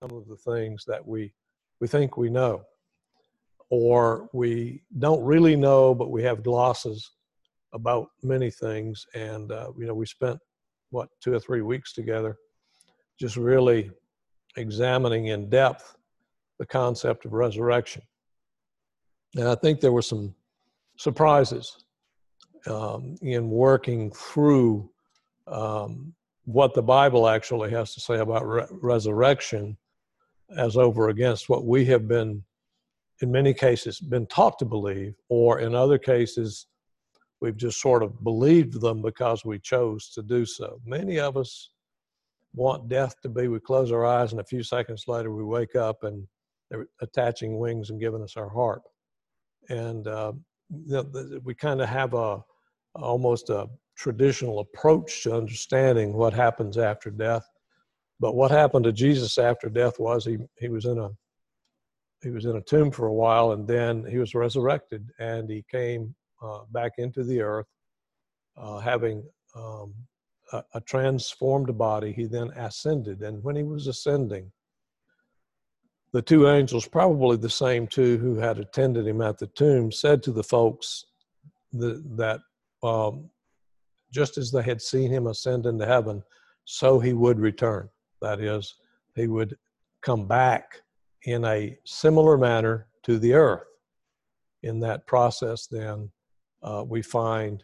some of the things that we think we know, or we don't really know, but we have glosses about many things. And, we spent, 2 or 3 weeks together just really examining in depth the concept of resurrection. And I think there were some surprises in working through what the Bible actually has to say about resurrection as over against what we have been, in many cases, been taught to believe, or in other cases, we've just sort of believed them because we chose to do so. Many of us want death to be, we close our eyes and a few seconds later we wake up and they're attaching wings and giving us our harp. And we kind of have almost a traditional approach to understanding what happens after death. But what happened to Jesus after death was he was in a tomb for a while, and then he was resurrected, and he came back into the earth, having a transformed body. He then ascended, and when he was ascending, the two angels, probably the same two who had attended him at the tomb, said to the folks that just as they had seen him ascend into heaven, so he would return. That is, he would come back in a similar manner to the earth. In that process, then, we find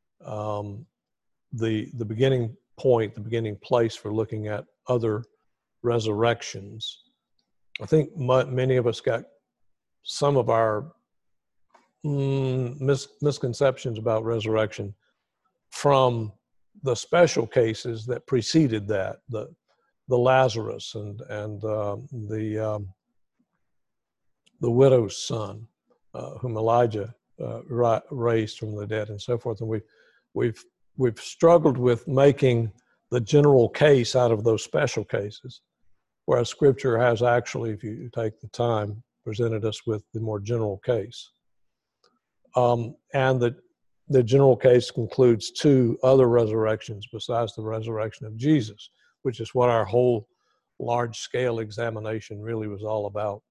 the beginning point, the beginning place for looking at other resurrections. I think many of us got some of our misconceptions about resurrection from the special cases that preceded that, the Lazarus and the widow's son, whom Elijah raised from the dead, and so forth. And we've struggled with making the general case out of those special cases, whereas Scripture has actually, if you take the time, presented us with the more general case. And the general case concludes 2 other resurrections besides the resurrection of Jesus, which is what our whole large-scale examination really was all about.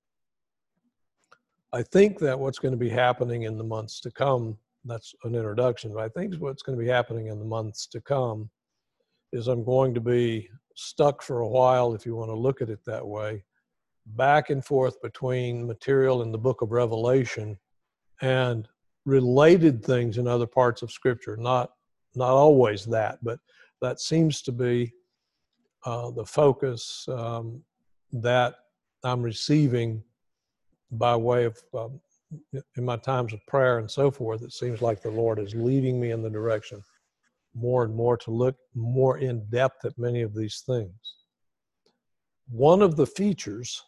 I think that what's going to be happening in the months to come, that's an introduction, but I think what's going to be happening in the months to come is I'm going to be stuck for a while, if you want to look at it that way, back and forth between material in the book of Revelation and related things in other parts of Scripture. Not always that, but that seems to be the focus that I'm receiving by way of, in my times of prayer and so forth. It seems like the Lord is leading me in the direction more and more to look more in depth at many of these things. One of the features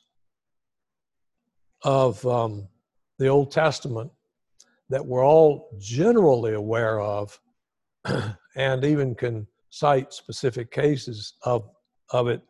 of the Old Testament that we're all generally aware of, and even can cite specific cases of it,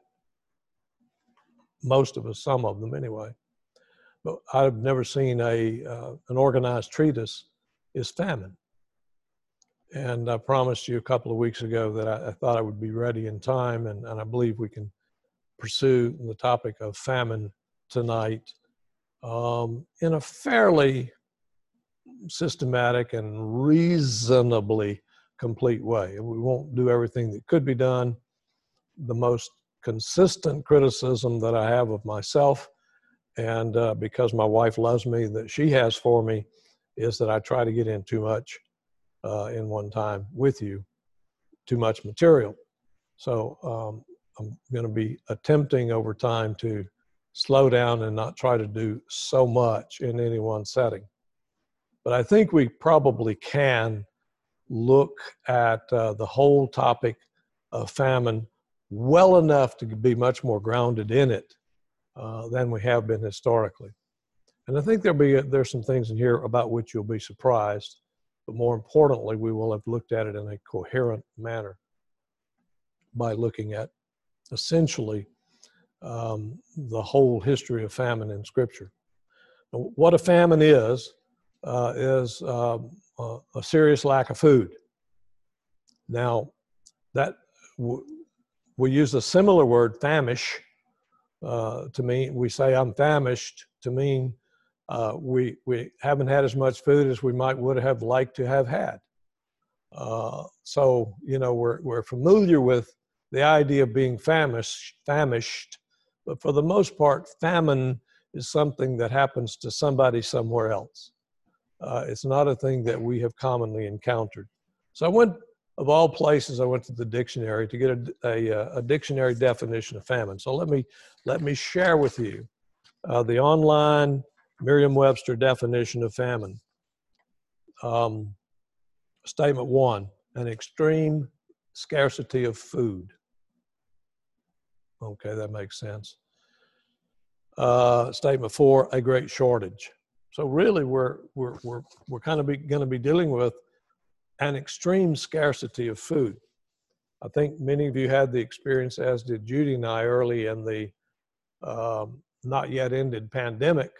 most of us, some of them anyway, but I've never seen an organized treatise, is famine. And I promised you a couple of weeks ago that I thought I would be ready in time, and I believe we can pursue the topic of famine tonight in a fairly systematic and reasonably complete way. We won't do everything that could be done. The most consistent criticism that I have of myself, and because my wife loves me, that she has for me, is that I try to get in too much in one time with you, too much material. So I'm going to be attempting over time to slow down and not try to do so much in any one setting. But I think we probably can look at the whole topic of famine well enough to be much more grounded in it than we have been historically. And I think there's some things in here about which you'll be surprised, but more importantly, we will have looked at it in a coherent manner by looking at essentially the whole history of famine in Scripture. Now, what a famine is a serious lack of food. Now, that we use a similar word, famish, to mean, we say I'm famished to mean we haven't had as much food as we would have liked to have had. So, you know, we're familiar with the idea of being famished, but for the most part, famine is something that happens to somebody somewhere else. It's not a thing that we have commonly encountered. So I went, of all places, I went to the dictionary to get a dictionary definition of famine. So let me share with you the online Merriam-Webster definition of famine. Statement 1, an extreme scarcity of food. Okay, that makes sense. Statement 4, a great shortage. So really, we're kind of going to be dealing with an extreme scarcity of food. I think many of you had the experience, as did Judy and I, early in the not yet ended pandemic,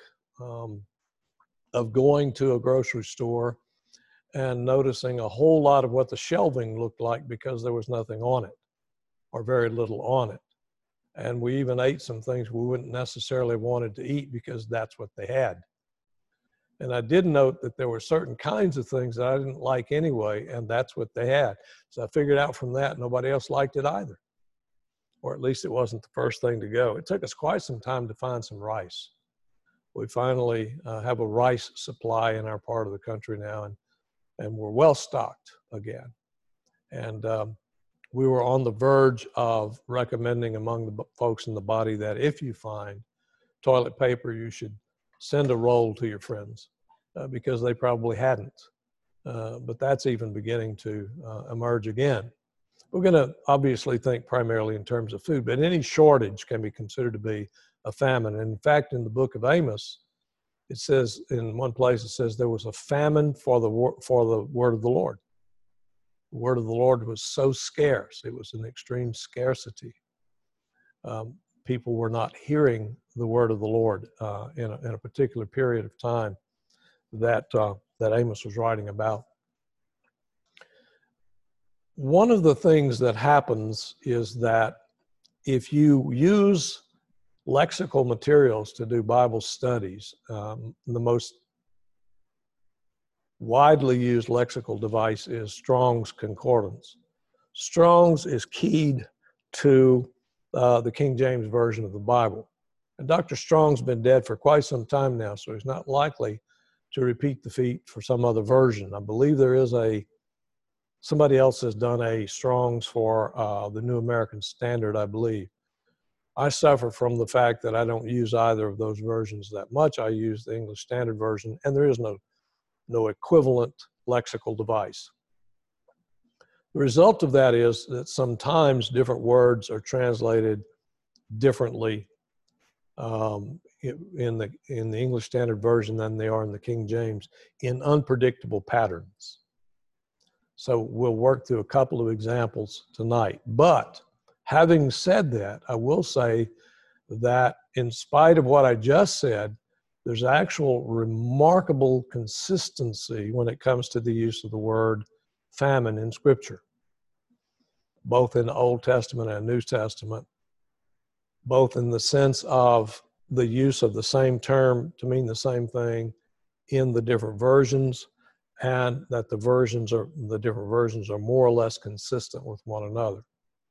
of going to a grocery store and noticing a whole lot of what the shelving looked like because there was nothing on it, or very little on it. And we even ate some things we wouldn't necessarily wanted to eat because that's what they had. And I did note that there were certain kinds of things that I didn't like anyway, and that's what they had. So I figured out from that nobody else liked it either, or at least it wasn't the first thing to go. It took us quite some time to find some rice. We finally have a rice supply in our part of the country now, and we're well stocked again. And we were on the verge of recommending among the folks in the body that if you find toilet paper, you should send a roll to your friends because they probably hadn't. But that's even beginning to emerge again. We're going to obviously think primarily in terms of food, but any shortage can be considered to be a famine. And in fact, in the book of Amos, it says, in one place, it says there was a famine for the word of the Lord. The word of the Lord was so scarce. It was an extreme scarcity. People were not hearing the word of the Lord in a particular period of time that Amos was writing about. One of the things that happens is that if you use lexical materials to do Bible studies, the most widely used lexical device is Strong's Concordance. Strong's is keyed to the King James Version of the Bible. And Dr. Strong's been dead for quite some time now, so he's not likely to repeat the feat for some other version. I believe there is somebody else has done a Strong's for the New American Standard, I believe. I suffer from the fact that I don't use either of those versions that much. I use the English Standard Version, and there is no equivalent lexical device. The result of that is that sometimes different words are translated differently in the English Standard Version than they are in the King James in unpredictable patterns. So we'll work through a couple of examples tonight. But having said that, I will say that in spite of what I just said, there's actual remarkable consistency when it comes to the use of the word famine in Scripture, both in the Old Testament and New Testament, both in the sense of the use of the same term to mean the same thing in the different versions, and that the different versions are more or less consistent with one another.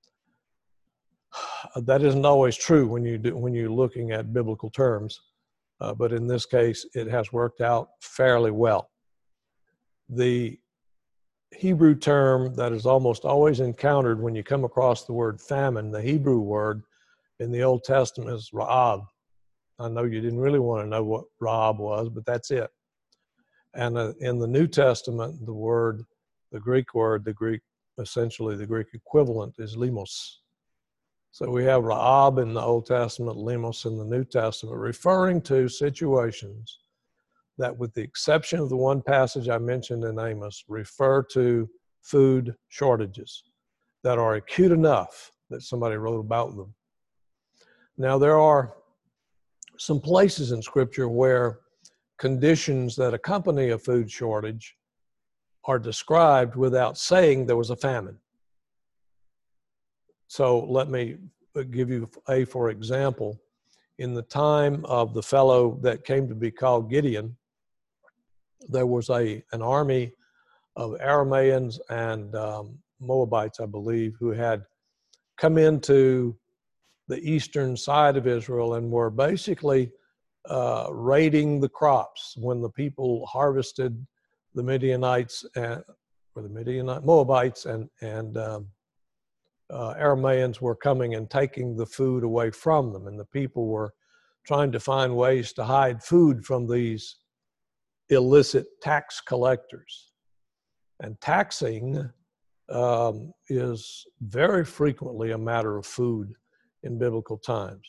That isn't always true when you're looking at biblical terms, but in this case, it has worked out fairly well. The Hebrew term that is almost always encountered when you come across the word famine, the Hebrew word in the Old Testament is Ra'ab. I know you didn't really want to know what Ra'ab was, but that's it. And in the New Testament, the Greek essentially the Greek equivalent is limos. So we have Ra'ab in the Old Testament, limos in the New Testament, referring to situations that, with the exception of the one passage I mentioned in Amos, refer to food shortages that are acute enough that somebody wrote about them. Now, there are some places in Scripture where conditions that accompany a food shortage are described without saying there was a famine. So let me give you for example, in the time of the fellow that came to be called Gideon, there was an army of Aramaeans and Moabites, I believe, who had come into the eastern side of Israel and were basically raiding the crops when the people harvested. The Midianites Moabites and Aramaeans were coming and taking the food away from them, and the people were trying to find ways to hide food from these illicit tax collectors. And taxing is very frequently a matter of food in biblical times.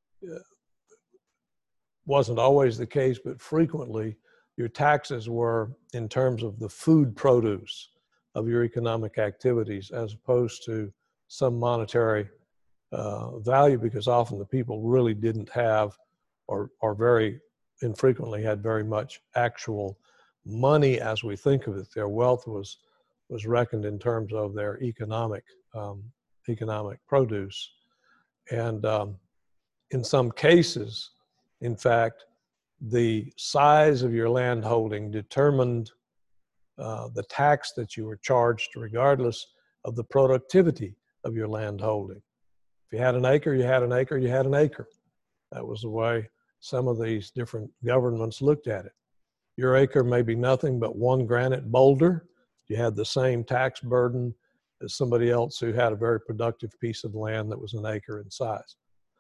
Wasn't always the case, but frequently your taxes were in terms of the food produce of your economic activities as opposed to some monetary value, because often the people really didn't have or very infrequently had very much actual money as we think of it. Their wealth was reckoned in terms of their economic produce. And in some cases, in fact, the size of your land holding determined the tax that you were charged regardless of the productivity of your land holding. If you had an acre, you had an acre, you had an acre. That was the way some of these different governments looked at it. Your acre may be nothing but one granite boulder. You had the same tax burden as somebody else who had a very productive piece of land that was an acre in size.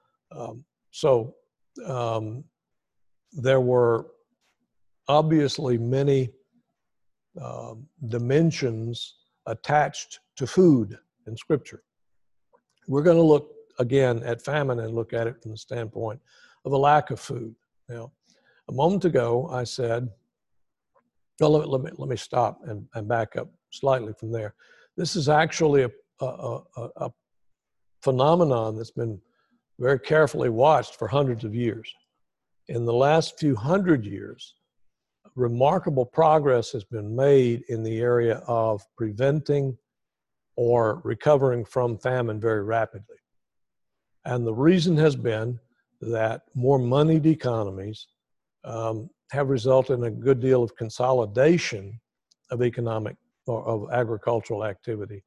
There were obviously many dimensions attached to food in Scripture. We're going to look again at famine and look at it from the standpoint of a lack of food. Now, a moment ago I said, well, let me stop and back up slightly from there. This is actually a phenomenon that's been very carefully watched for hundreds of years. In the last few hundred years, remarkable progress has been made in the area of preventing or recovering from famine very rapidly. And the reason has been that more moneyed economies have resulted in a good deal of consolidation of economic or of agricultural activity,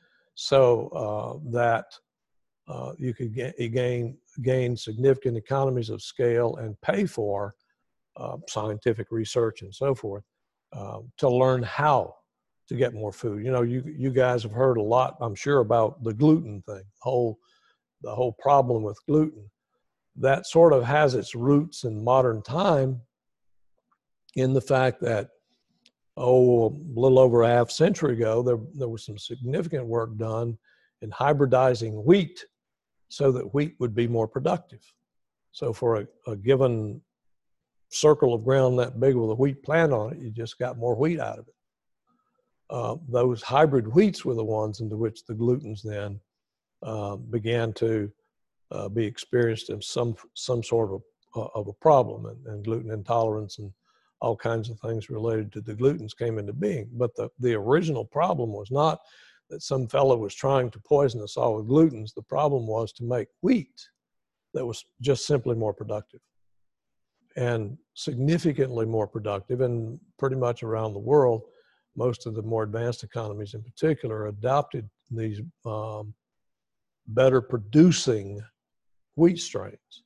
so that you could gain significant economies of scale and pay for scientific research and so forth to learn how to get more food. You know, you guys have heard a lot, I'm sure, about the gluten thing, the whole problem with gluten. That sort of has its roots in modern time in the fact that, a little over a half century ago, there was some significant work done in hybridizing wheat so that wheat would be more productive. So for a given circle of ground that big with a wheat plant on it, you just got more wheat out of it. Those hybrid wheats were the ones into which the glutens then began to be experienced in some sort of a problem, and gluten intolerance and all kinds of things related to the glutens came into being. But the original problem was not that some fellow was trying to poison us all with glutens. The problem was to make wheat that was just simply more productive and significantly more productive. And pretty much around the world, most of the more advanced economies in particular adopted these better producing wheat strains.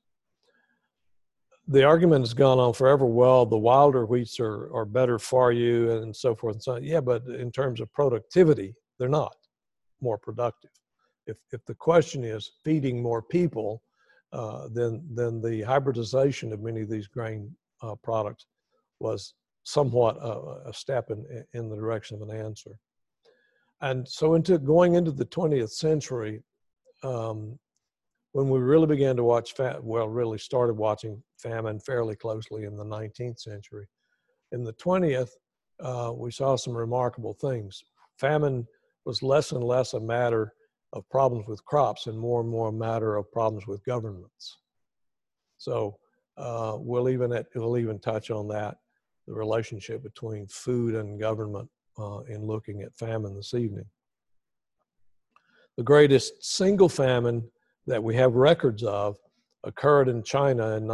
The argument has gone on forever, well, the wilder wheats are better for you and so forth and so on. Yeah, but in terms of productivity, they're not more productive. If the question is feeding more people, then the hybridization of many of these grain products was somewhat a step in the direction of an answer. And so going into the 20th century, when we really began to watch really started watching famine fairly closely in the 19th century. In the 20th, we saw some remarkable things. Famine was less and less a matter of problems with crops and more a matter of problems with governments. So we'll even touch on that, the relationship between food and government in looking at famine this evening. The greatest single famine that we have records of occurred in China in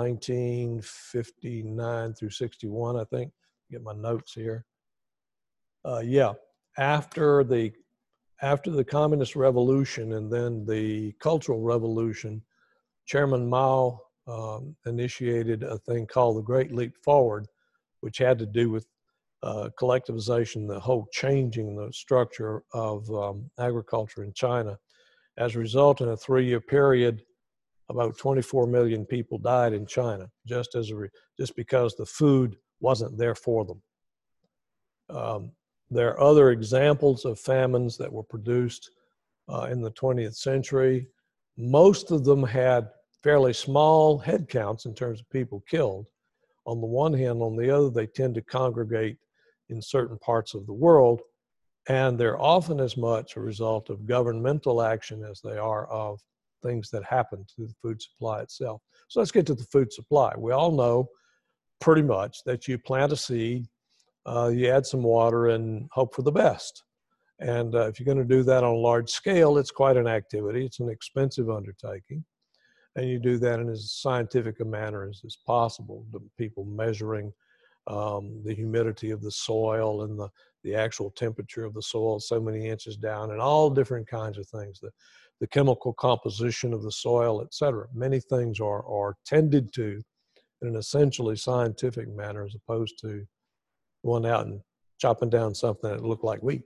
1959 through 61, I think. Get my notes here. Yeah, after the Communist Revolution and then the Cultural Revolution, Chairman Mao initiated a thing called the Great Leap Forward, which had to do with collectivization, the whole changing the structure of agriculture in China. As a result, in a 3-year period, about 24 million people died in China, just because the food wasn't there for them. There are other examples of famines that were produced in the 20th century. Most of them had fairly small head counts in terms of people killed. On the one hand, on the other, they tend to congregate in certain parts of the world, and they're often as much a result of governmental action as they are of things that happen to the food supply itself. So let's get to the food supply. We all know pretty much that you plant a seed, you add some water and hope for the best. And if you're going to do that on a large scale, it's quite an activity. It's an expensive undertaking. And you do that in as scientific a manner as is possible. The people measuring the humidity of the soil and the actual temperature of the soil so many inches down, and all different kinds of things, the chemical composition of the soil, etc. Many things are tended to in an essentially scientific manner, as opposed to going out and chopping down something that looked like wheat.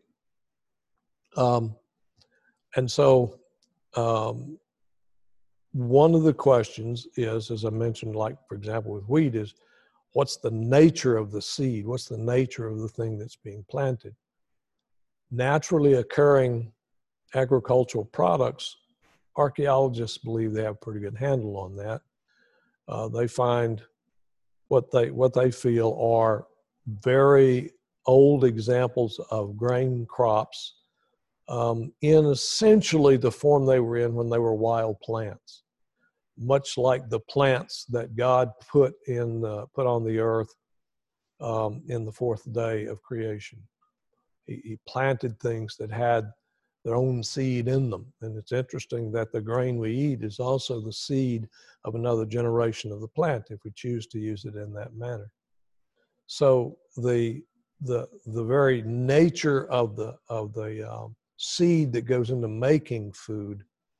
And so one of the questions is, as I mentioned, like for example with wheat, is what's the nature of the seed? What's the nature of the thing that's being planted? Naturally occurring agricultural products, archaeologists believe they have a pretty good handle on that. They find what they feel are very old examples of grain crops in essentially the form they were in when they were wild plants, much like the plants that God put on the earth in the fourth day of creation. He planted things that had their own seed in them. And it's interesting that the grain we eat is also the seed of another generation of the plant, if we choose to use it in that manner. So the very nature of the seed that goes into making food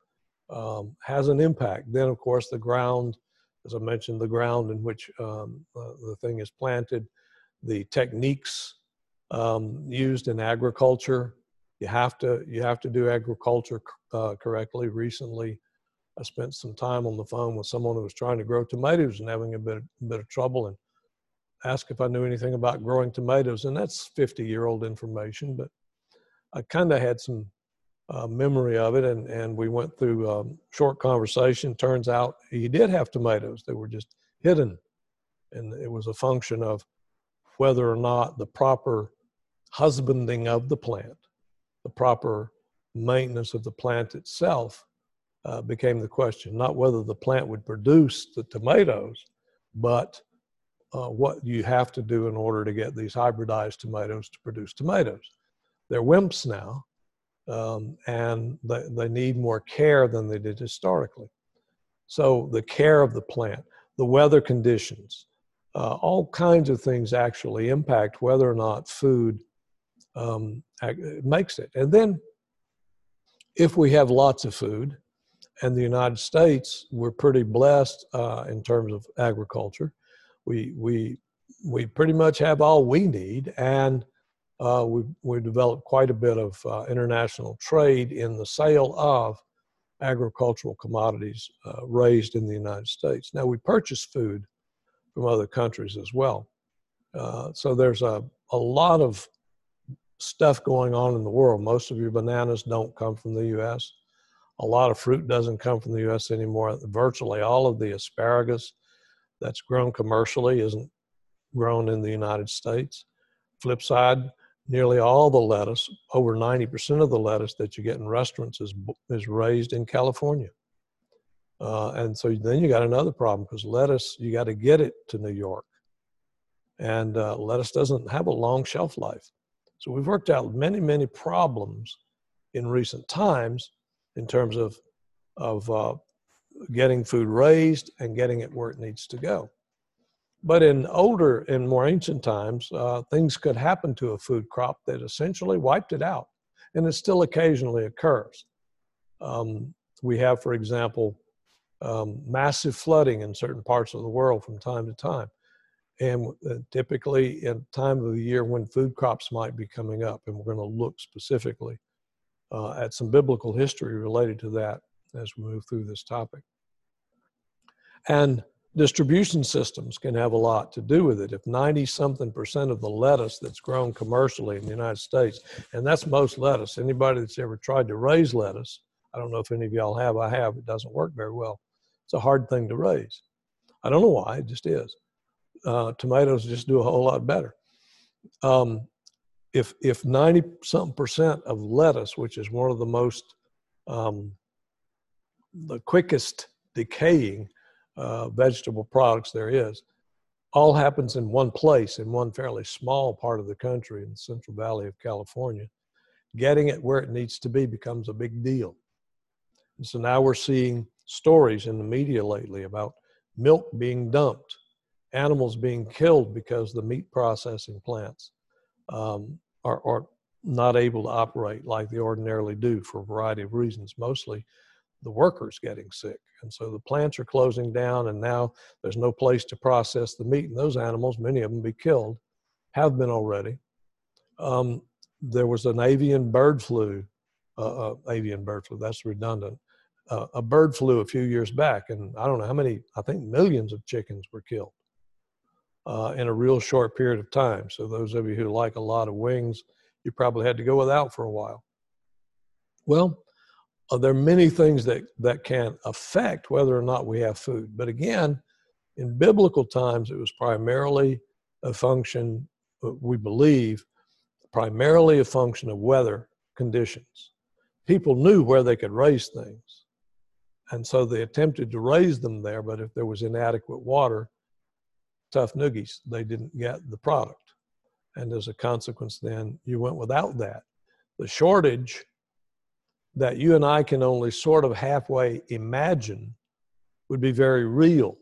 has an impact. Then, of course, the ground, as I mentioned, the ground in which the thing is planted, the techniques used in agriculture. You have to do agriculture correctly. Recently, I spent some time on the phone with someone who was trying to grow tomatoes and having a bit of trouble, and asked if I knew anything about growing tomatoes. And that's 50-year-old information, but I kind of had some memory of it, and we went through a short conversation. Turns out he did have tomatoes. They were just hidden, and it was a function of whether or not the proper husbanding of the plant, the proper maintenance of the plant itself became the question. Not whether the plant would produce the tomatoes, but what you have to do in order to get these hybridized tomatoes to produce tomatoes. They're wimps now, and they need more care than they did historically. So the care of the plant, the weather conditions, all kinds of things actually impact whether or not food makes it. And then if we have lots of food, and the United States, we're pretty blessed in terms of agriculture. We pretty much have all we need, and we've developed quite a bit of international trade in the sale of agricultural commodities raised in the United States. Now, we purchase food from other countries as well. So there's a lot of stuff going on in the world. Most of your bananas don't come from the U.S. A lot of fruit doesn't come from the U.S. anymore. Virtually all of the asparagus that's grown commercially isn't grown in the United States. Flip side, nearly all the lettuce, over 90% of the lettuce that you get in restaurants is raised in California. And so then you got another problem, because lettuce, you got to get it to New York. And lettuce doesn't have a long shelf life. So we've worked out many, many problems in recent times in terms of getting food raised and getting it where it needs to go. But in older and more ancient times, things could happen to a food crop that essentially wiped it out, and it still occasionally occurs. We have, for example, massive flooding in certain parts of the world from time to time. And typically in time of the year when food crops might be coming up, and we're going to look specifically at some biblical history related to that as we move through this topic. And distribution systems can have a lot to do with it. If 90-something% of the lettuce that's grown commercially in the United States, and that's most lettuce, anybody that's ever tried to raise lettuce, I don't know if any of y'all have, I have, it doesn't work very well. It's a hard thing to raise. I don't know why, it just is. Tomatoes just do a whole lot better. If 90-something% of lettuce, which is one of the most, the quickest decaying vegetable products there is, all happens in one place, in one fairly small part of the country, in the Central Valley of California, getting it where it needs to be becomes a big deal. And so now we're seeing stories in the media lately about milk being dumped, animals being killed because the meat processing plants are not able to operate like they ordinarily do for a variety of reasons, mostly the workers getting sick. And so the plants are closing down, and now there's no place to process the meat, and those animals, many of them be killed, have been already. There was an avian bird flu, that's redundant, a bird flu a few years back, and I don't know how many, I think millions of chickens were killed in a real short period of time. So those of you who like a lot of wings, you probably had to go without for a while. Well, there are many things that can affect whether or not we have food. But again, in biblical times, it was primarily a function, we believe, primarily a function of weather conditions. People knew where they could raise things. And so they attempted to raise them there, but if there was inadequate water, tough noogies, they didn't get the product. And as a consequence, then you went without that. The shortage that you and I can only sort of halfway imagine would be very real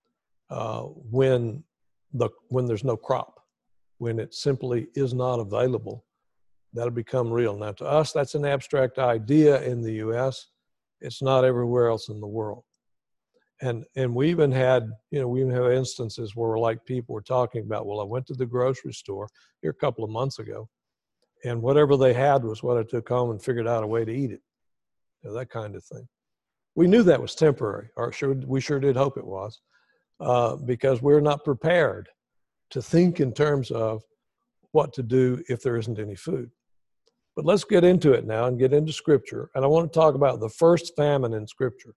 when there's no crop, when it simply is not available. That'll become real. Now, to us, that's an abstract idea in the U.S. It's not everywhere else in the world. And we even had, we even have instances where like people were talking about, well, I went to the grocery store here a couple of months ago, and whatever they had was what I took home and figured out a way to eat it. That kind of thing. We knew that was temporary, or we sure did hope it was, because we're not prepared to think in terms of what to do if there isn't any food. But let's get into it now and get into Scripture. And I want to talk about the first famine in Scripture.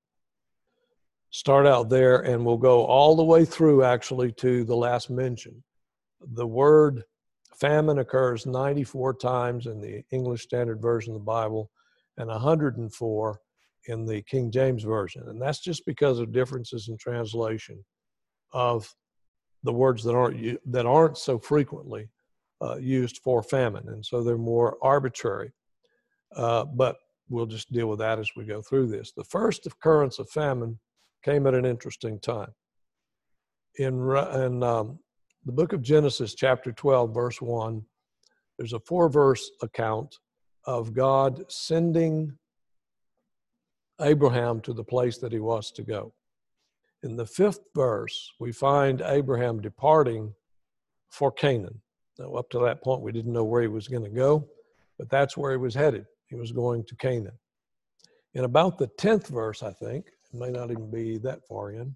Start out there, and we'll go all the way through actually to the last mention. The word famine occurs 94 times in the English Standard Version of the Bible and 104 in the King James Version. And that's just because of differences in translation of the words that aren't so frequently used for famine. And so they're more arbitrary. But we'll just deal with that as we go through this. The first occurrence of famine came at an interesting time. In the book of Genesis, chapter 12, verse 1, there's a 4-verse account of God sending Abraham to the place that he was to go. In the 5th verse, we find Abraham departing for Canaan. Now, up to that point, we didn't know where he was going to go, but that's where he was headed. He was going to Canaan. In about the 10th verse, I think, it may not even be that far in.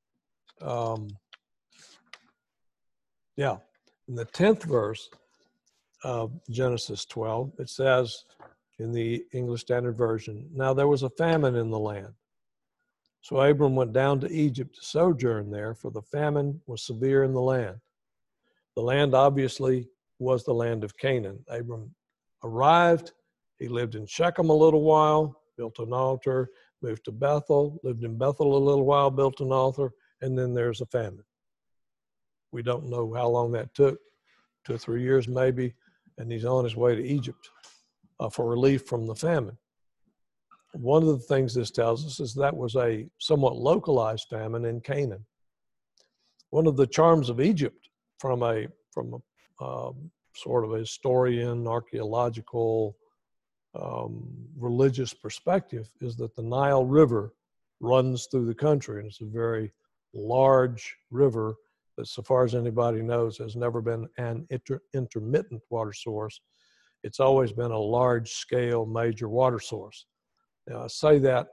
In the 10th verse of Genesis 12, it says in the English Standard Version, "Now there was a famine in the land. So Abram went down to Egypt to sojourn there, for the famine was severe in the land." The land obviously was the land of Canaan. Abram arrived, he lived in Shechem a little while, built an altar, moved to Bethel, lived in Bethel a little while, built an altar, and then there's a famine. We don't know how long that took, 2 or 3 years maybe, and he's on his way to Egypt for relief from the famine. one of the things this tells us is that was a somewhat localized famine in Canaan. One of the charms of Egypt from a sort of a historian, archaeological, religious perspective is that the Nile River runs through the country, and it's a very large river that, so far as anybody knows, has never been an intermittent water source. It's always been a large-scale major water source. Now, I say that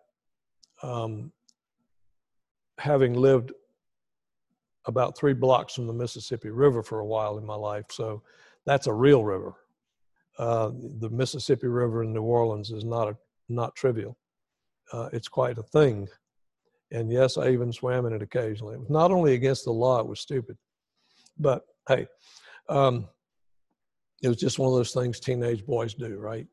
having lived about 3 blocks from the Mississippi River for a while in my life, so that's a real river. The Mississippi River in New Orleans is not trivial. It's quite a thing. And yes, I even swam in it occasionally. It was not only against the law, it was stupid. But hey, it was just one of those things teenage boys do, right?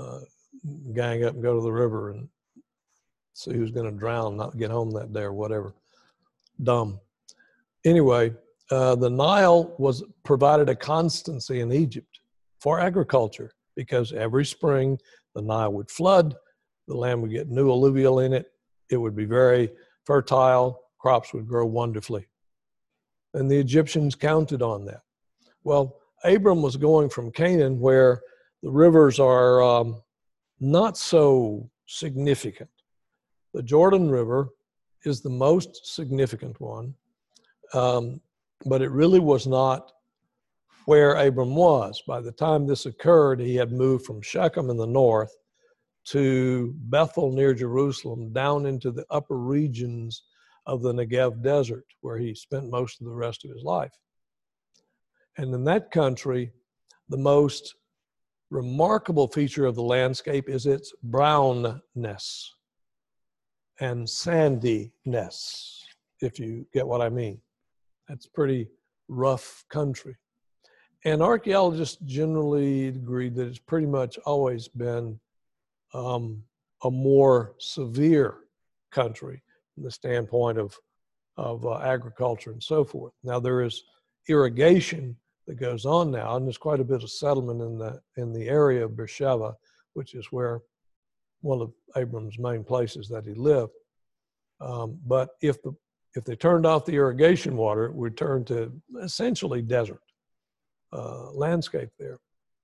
Gang up and go to the river and see who's going to drown, not get home that day or whatever. Dumb. Anyway, the Nile provided a constancy in Egypt for agriculture, because every spring the Nile would flood, the land would get new alluvial in it, it would be very fertile, crops would grow wonderfully. And the Egyptians counted on that. Well, Abram was going from Canaan, where the rivers are not so significant. The Jordan River is the most significant one, but it really was not where Abram was. By the time this occurred, he had moved from Shechem in the north to Bethel near Jerusalem, down into the upper regions of the Negev desert, where he spent most of the rest of his life. And in that country, the most remarkable feature of the landscape is its brownness and sandiness, if you get what I mean. That's pretty rough country. And archaeologists generally agree that it's pretty much always been a more severe country from the standpoint of agriculture and so forth. Now, there is irrigation that goes on now, and there's quite a bit of settlement in the area of Beersheba, which is where one of Abram's main places that he lived. But if they turned off the irrigation water, it would turn to essentially desert landscape there.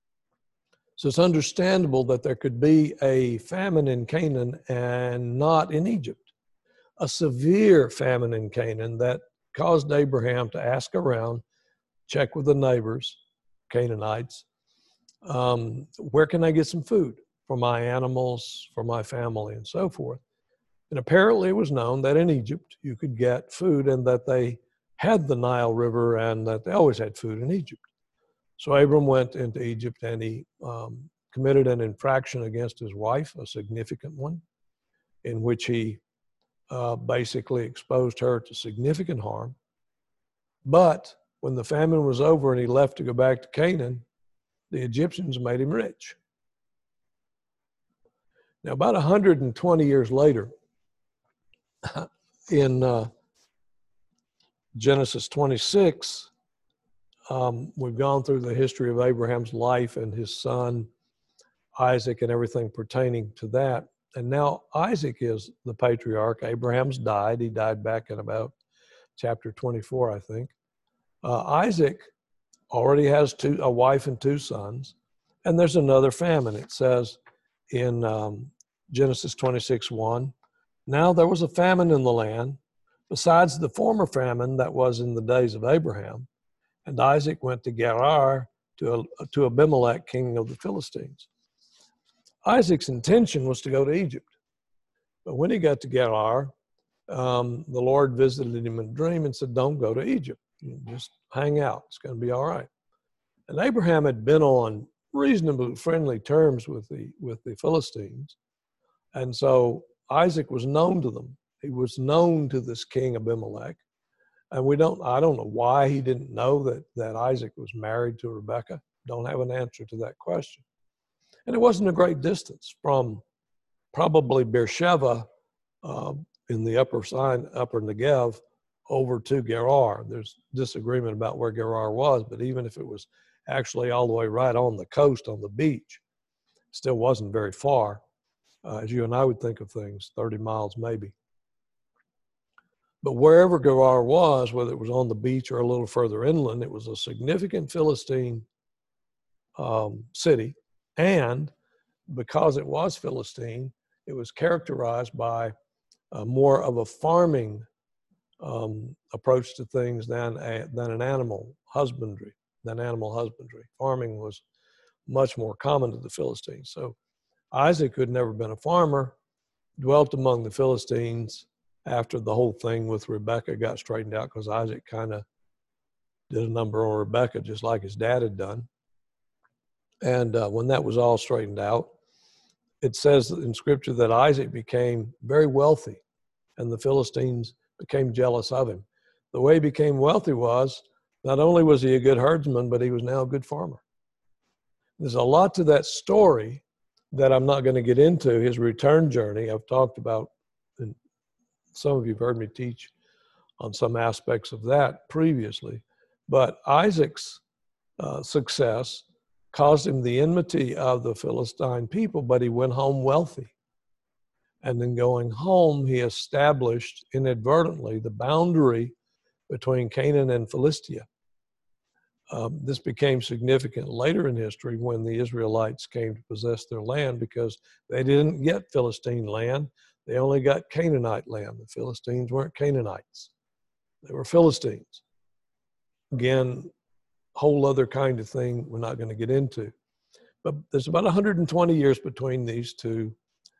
So it's understandable that there could be a famine in Canaan and not in Egypt. A severe famine in Canaan that caused Abraham to ask around, check with the neighbors, Canaanites, where can I get some food for my animals, for my family, and so forth. And apparently it was known that in Egypt you could get food, and that they had the Nile River, and that they always had food in Egypt. So Abram went into Egypt, and he committed an infraction against his wife, a significant one, in which he basically exposed her to significant harm. But when the famine was over and he left to go back to Canaan, the Egyptians made him rich. Now, about 120 years later, in Genesis 26, we've gone through the history of Abraham's life and his son Isaac and everything pertaining to that. And now Isaac is the patriarch. Abraham's died. He died back in about chapter 24, I think. Isaac already has a wife and 2 sons. And there's another famine. It says in Genesis 26:1, now there was a famine in the land, besides the former famine that was in the days of Abraham. And Isaac went to Gerar to Abimelech, king of the Philistines. Isaac's intention was to go to Egypt. But when he got to Gerar, the Lord visited him in a dream and said, don't go to Egypt. You just hang out. It's going to be all right. And Abraham had been on reasonably friendly terms with the Philistines. And so Isaac was known to them. He was known to this king Abimelech. And I don't know why he didn't know that Isaac was married to Rebekah. Don't have an answer to that question. And it wasn't a great distance from probably Beersheba in the upper Negev over to Gerar. There's disagreement about where Gerar was, but even if it was actually all the way right on the coast on the beach, still wasn't very far. as you and I would think of things, 30 miles maybe. But wherever Gerar was, whether it was on the beach or a little further inland, it was a significant Philistine city. And because it was Philistine, it was characterized by more of a farming approach to things than an animal husbandry. Farming was much more common to the Philistines. So Isaac, who had never been a farmer, dwelt among the Philistines after the whole thing with Rebekah got straightened out, because Isaac kind of did a number on Rebekah just like his dad had done. And when that was all straightened out, it says in Scripture that Isaac became very wealthy, and the Philistines became jealous of him. The way he became wealthy was, not only was he a good herdsman, but he was now a good farmer. There's a lot to that story that I'm not going to get into. His return journey, I've talked about, and some of you have heard me teach on some aspects of that previously. But Isaac's success caused him the enmity of the Philistine people, but he went home wealthy. And then going home, he established inadvertently the boundary between Canaan and Philistia. This became significant later in history when the Israelites came to possess their land, because they didn't get Philistine land. They only got Canaanite land. The Philistines weren't Canaanites. They were Philistines. Again, whole other kind of thing we're not going to get into. But there's about 120 years between these two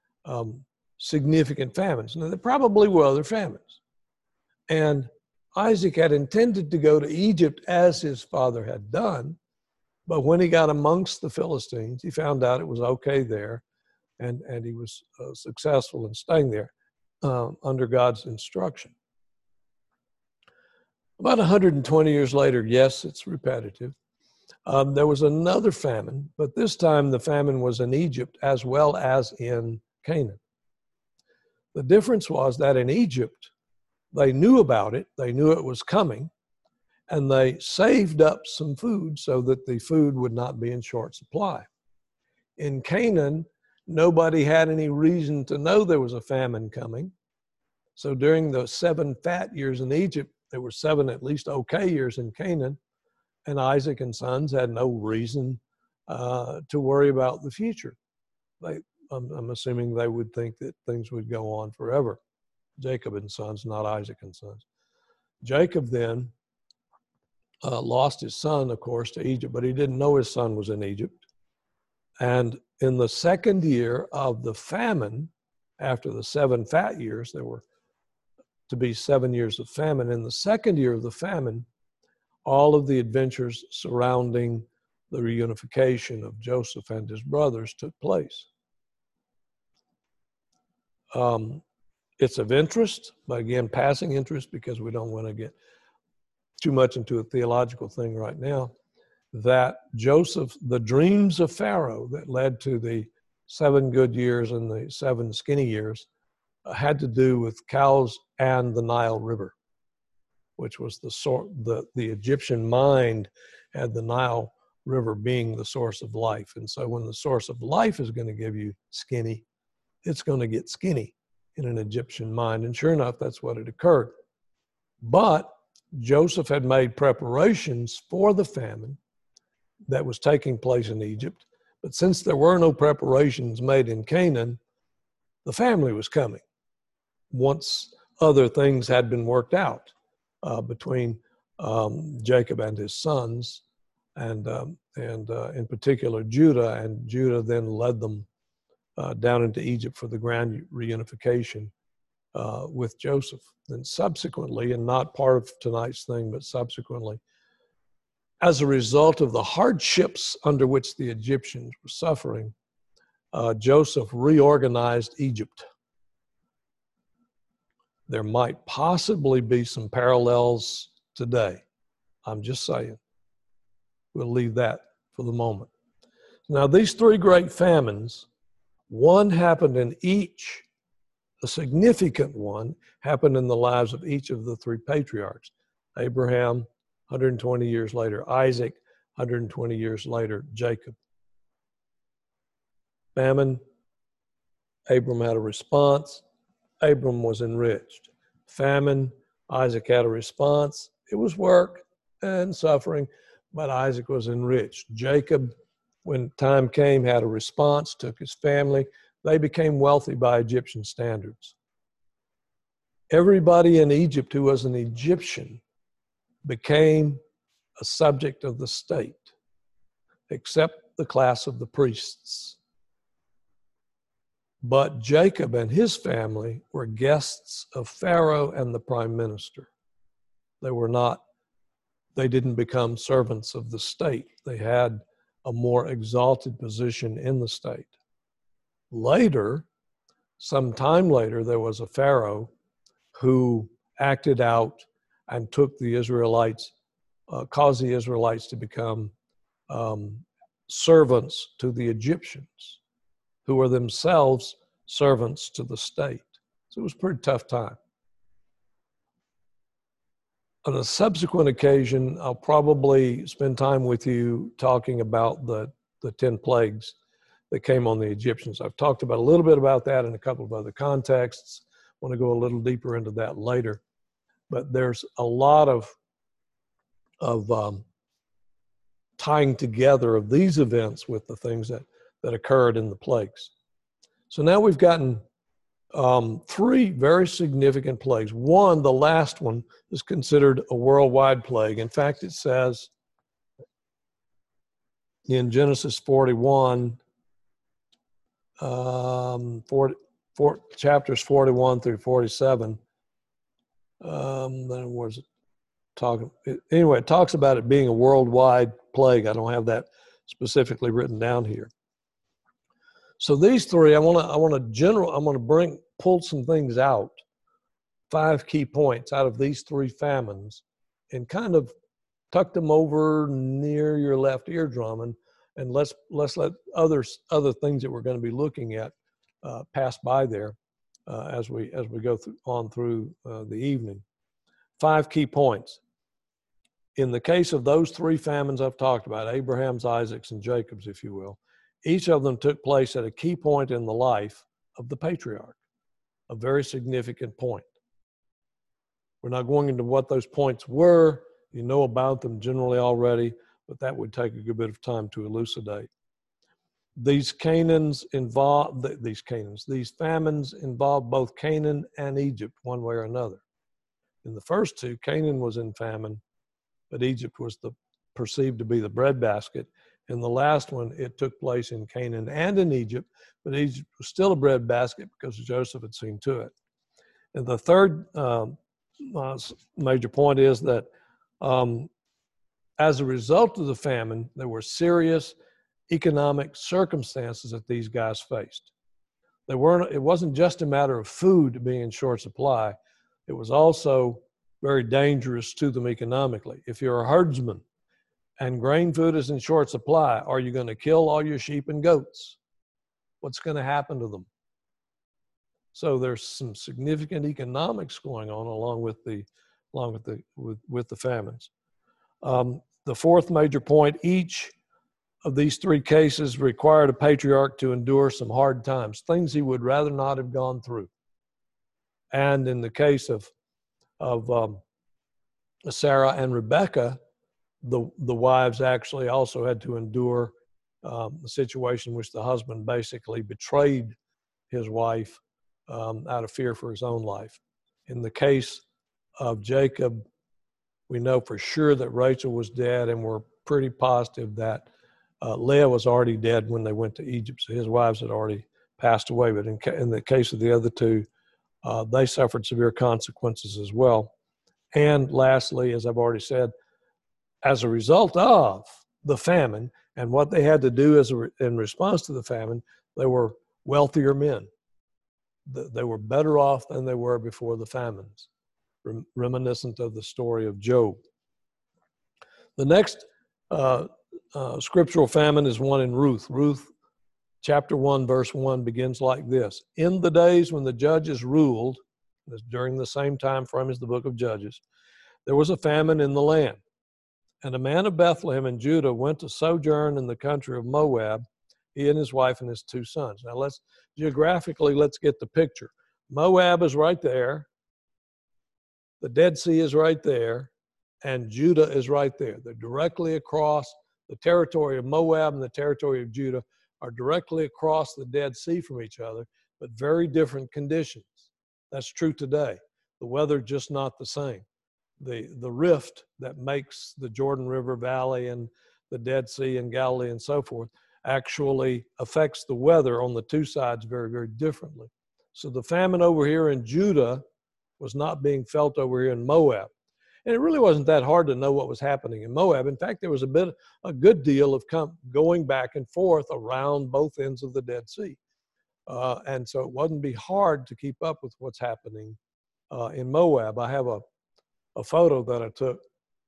significant famines. Now, there probably were other famines. And Isaac had intended to go to Egypt as his father had done, but when he got amongst the Philistines, he found out it was okay there, and he was successful in staying there under God's instruction. About 120 years later, yes, it's repetitive, there was another famine, but this time the famine was in Egypt as well as in Canaan. The difference was that in Egypt, they knew about it, they knew it was coming, and they saved up some food so that the food would not be in short supply. In Canaan, nobody had any reason to know there was a famine coming. So during the 7 fat years in Egypt, there were 7 at least okay years in Canaan, and Isaac and sons had no reason to worry about the future. I'm assuming they would think that things would go on forever. Jacob and sons, not Isaac and sons. Jacob then lost his son, of course, to Egypt, but he didn't know his son was in Egypt. And in the 2nd year of the famine, after the 7 fat years, there were to be 7 years of famine. In the 2nd year of the famine, all of the adventures surrounding the reunification of Joseph and his brothers took place. It's of interest, but again, passing interest, because we don't want to get too much into a theological thing right now, that Joseph, the dreams of Pharaoh that led to the 7 good years and the 7 skinny years had to do with cows and the Nile River, which was the Egyptian mind had the Nile River being the source of life. And so when the source of life is going to give you skinny, it's going to get skinny in an Egyptian mind. And sure enough, that's what had occurred. But Joseph had made preparations for the famine that was taking place in Egypt. But since there were no preparations made in Canaan, the family was coming once other things had been worked out between Jacob and his sons, and in particular Judah. And Judah then led them down into Egypt for the grand reunification with Joseph. And subsequently, and not part of tonight's thing, but subsequently, as a result of the hardships under which the Egyptians were suffering, Joseph reorganized Egypt. There might possibly be some parallels today. I'm just saying. We'll leave that for the moment. Now, these 3 great famines, one happened in each, a significant one happened in the lives of each of the 3 patriarchs. Abraham, 120 years later. Isaac, 120 years later. Jacob. Famine Abram had a response. Abram was enriched. Famine, Isaac had a response. It was work and suffering, but Isaac was enriched. Jacob, when time came, had a response, took his family. They became wealthy by Egyptian standards. Everybody in Egypt who was an Egyptian became a subject of the state, except the class of the priests. But Jacob and his family were guests of Pharaoh and the prime minister. They didn't become servants of the state. They had a more exalted position in the state. Later, some time later, there was a Pharaoh who acted out and took the Israelites, caused the Israelites to become servants to the Egyptians, who were themselves servants to the state. So it was a pretty tough time. On a subsequent occasion, I'll probably spend time with you talking about the 10 plagues that came on the Egyptians. I've talked about a little bit about that in a couple of other contexts. I want to go a little deeper into that later. But there's a lot of tying together of these events with the things that occurred in the plagues. So now we've gotten 3 very significant plagues. One, the last one, is considered a worldwide plague. In fact, it says in Genesis 41, chapters 41 through 47, then where's it talking? Anyway, it talks about it being a worldwide plague. I don't have that specifically written down here. So these 3, I'm going to pull some things out, 5 key points out of these 3 famines, and kind of tuck them over near your left eardrum, and let's let other things that we're going to be looking at pass by there as we go through the evening. 5 key points. In the case of those 3 famines I've talked about, Abraham's, Isaac's, and Jacob's, if you will, each of them took place at a key point in the life of the patriarch, a very significant point. We're not going into what those points were. You know about them generally already, but that would take a good bit of time to elucidate. These famines involved both Canaan and Egypt, one way or another. In the first 2, Canaan was in famine, but Egypt was perceived to be the breadbasket. In the last one, it took place in Canaan and in Egypt, but Egypt was still a breadbasket because Joseph had seen to it. And the third major point is that as a result of the famine, there were serious economic circumstances that these guys faced. It wasn't just a matter of food being in short supply. It was also very dangerous to them economically. If you're a herdsman and grain food is in short supply, are you going to kill all your sheep and goats? What's going to happen to them? So there's some significant economics going on along with the famines. The fourth major point, each of these 3 cases required a patriarch to endure some hard times, things he would rather not have gone through. And in the case of Sarah and Rebecca, the wives actually also had to endure the situation in which the husband basically betrayed his wife out of fear for his own life. In the case of Jacob, we know for sure that Rachel was dead, and we're pretty positive that Leah was already dead when they went to Egypt, so his wives had already passed away. But in the case of the other 2, they suffered severe consequences as well. And lastly, as I've already said, as a result of the famine and what they had to do in response to the famine, they were wealthier men. They were better off than they were before the famines, reminiscent of the story of Job. The next scriptural famine is one in Ruth. Ruth chapter 1, verse 1 begins like this. In the days when the judges ruled, during the same time frame as the book of Judges, there was a famine in the land. And a man of Bethlehem in Judah went to sojourn in the country of Moab he and his wife and his 2 sons. Now geographically, let's get the picture. Moab is right there. The Dead Sea is right there. And Judah is right there. They're directly across the territory of Moab, and the territory of Judah are directly across the Dead Sea from each other, but very different conditions. That's true today. The weather just not the same. The rift that makes the Jordan River Valley and the Dead Sea and Galilee and so forth actually affects the weather on the 2 sides very, very differently. So the famine over here in Judah was not being felt over here in Moab. And it really wasn't that hard to know what was happening in Moab. In fact, there was a good deal of going back and forth around both ends of the Dead Sea. And so it wouldn't be hard to keep up with what's happening in Moab. I have a photo that I took.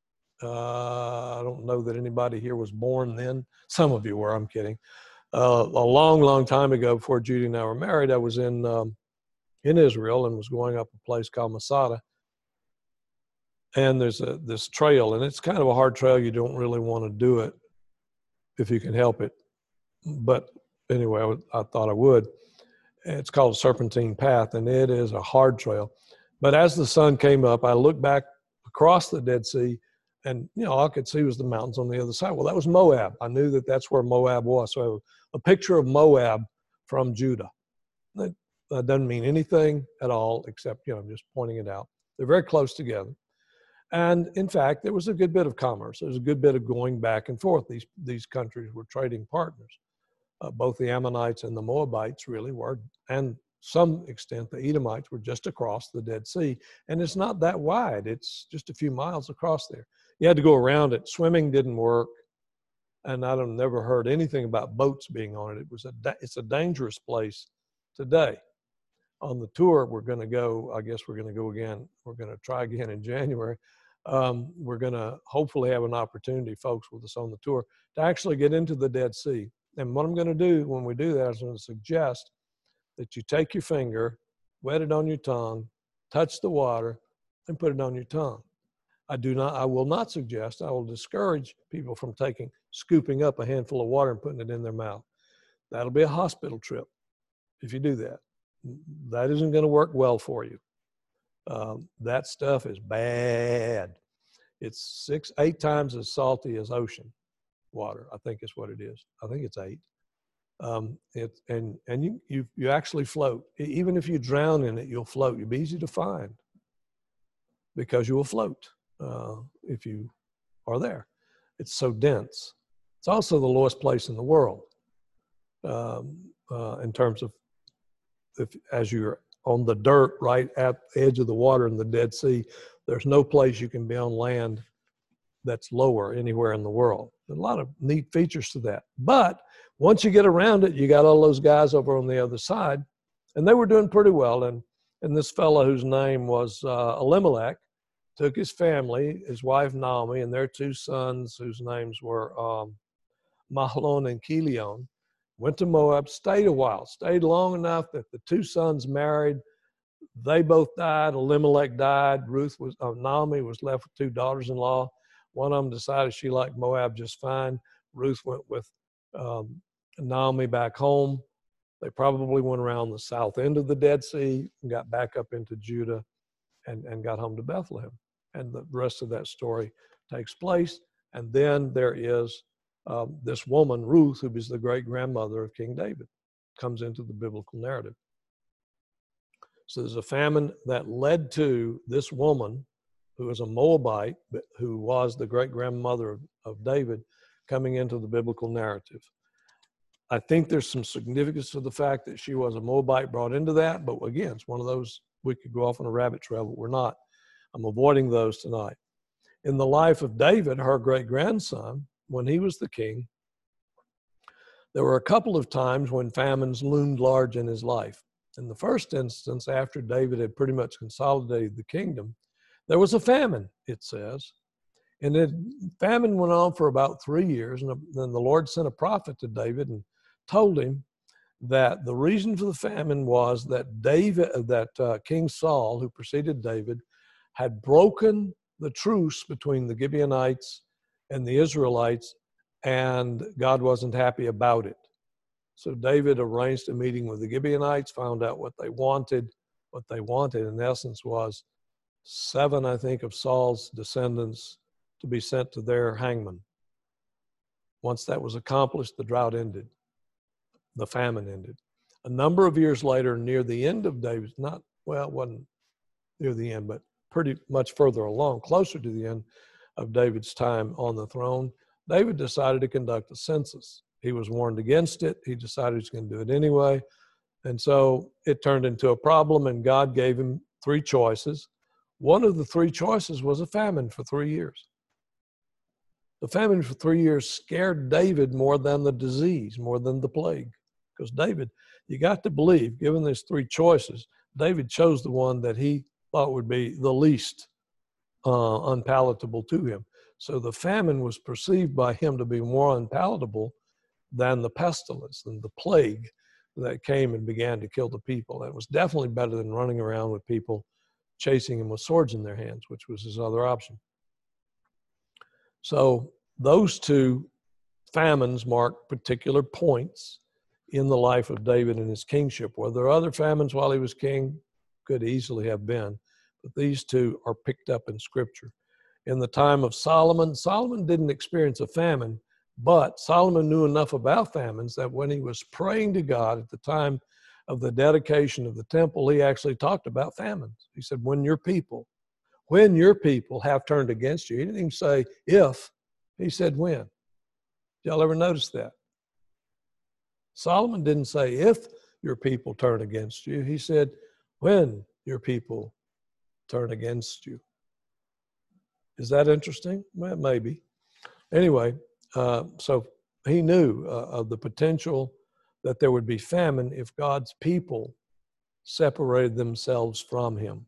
I don't know that anybody here was born then. Some of you were, I'm kidding. A long, long time ago, before Judy and I were married, I was in Israel and was going up a place called Masada. And there's this trail, and it's kind of a hard trail. You don't really want to do it if you can help it. But anyway, I thought I would. It's called Serpentine Path, and it is a hard trail. But as the sun came up, I looked back across the Dead Sea, and all I could see was the mountains on the other side. Well, that was Moab. I knew that that's where Moab was. So a picture of Moab from Judah. That doesn't mean anything at all, except I'm just pointing it out. They're very close together. And in fact, there was a good bit of commerce. There was a good bit of going back and forth. These countries were trading partners. Both the Ammonites and the Moabites really were, and some extent the Edomites were just across the Dead Sea. And it's not that wide. It's just a few miles across there. You had to go around it. Swimming didn't work. And I've never heard anything about boats being on it. It's a dangerous place today. On the tour, we're going to go, I guess we're going to go again. We're going to try again in January. We're going to hopefully have an opportunity, folks with us on the tour, to actually get into the Dead Sea. And what I'm going to do when we do that is I'm going to suggest that you take your finger, wet it on your tongue, touch the water, and put it on your tongue. I will not suggest, I will discourage people from scooping up a handful of water and putting it in their mouth. That'll be a hospital trip if you do that. That isn't going to work well for you. That stuff is bad. It's 8 times as salty as ocean water, I think is what it is. I think it's 8. You actually float. Even if you drown in it, you'll float. You'll be easy to find because you will float if you are there. It's so dense. It's also the lowest place in the world in terms of as you're on the dirt right at the edge of the water in the Dead Sea. There's no place you can be on land that's lower anywhere in the world. There's a lot of neat features to that. But once you get around it, you got all those guys over on the other side, and they were doing pretty well. And this fellow whose name was Elimelech took his family, his wife Naomi, and their 2 sons whose names were Mahlon and Chilion, went to Moab, stayed a while, stayed long enough that the 2 sons married. They both died. Elimelech died. Naomi was left with 2 daughters-in-law. One of them decided she liked Moab just fine. Ruth went with Naomi back home. They probably went around the south end of the Dead Sea and got back up into Judah and got home to Bethlehem. And the rest of that story takes place. And then there is this woman, Ruth, who is the great-grandmother of King David, comes into the biblical narrative. So there's a famine that led to this woman, who is a Moabite, but who was the great-grandmother of David, coming into the biblical narrative. I think there's some significance to the fact that she was a Moabite brought into that, but again, it's one of those, we could go off on a rabbit trail, but we're not. I'm avoiding those tonight. In the life of David, her great-grandson, when he was the king, there were a couple of times when famines loomed large in his life. In the first instance, after David had pretty much consolidated the kingdom, there was a famine, it says. And the famine went on for about 3 years. And then the Lord sent a prophet to David and told him that the reason for the famine was that King Saul, who preceded David, had broken the truce between the Gibeonites and the Israelites, and God wasn't happy about it. So David arranged a meeting with the Gibeonites, found out what they wanted. What they wanted, in essence, was 7, I think, of Saul's descendants to be sent to their hangman. Once that was accomplished, the drought ended. The famine ended. A number of years later, near the end of David's, it wasn't near the end, but pretty much further along, closer to the end of David's time on the throne, David decided to conduct a census. He was warned against it. He decided he was going to do it anyway. And so it turned into a problem, and God gave him 3 choices. One of the 3 choices was a famine for 3 years. The famine for 3 years scared David more than the disease, more than the plague. Because David, you got to believe, given these 3 choices, David chose the one that he thought would be the least unpalatable to him. So the famine was perceived by him to be more unpalatable than the pestilence and the plague that came and began to kill the people. It was definitely better than running around with people chasing him with swords in their hands, which was his other option. So those 2 famines mark particular points in the life of David and his kingship. Were there other famines while he was king? Could easily have been, but these 2 are picked up in Scripture. In the time of Solomon, Solomon didn't experience a famine, but Solomon knew enough about famines that when he was praying to God at the time of the dedication of the temple, he actually talked about famines. He said, when your people have turned against you. He didn't even say if, he said when. Y'all ever notice that? Solomon didn't say if your people turn against you. He said when your people turn against you. Is that interesting? Well, maybe. Anyway, so he knew of the potential that there would be famine if God's people separated themselves from him.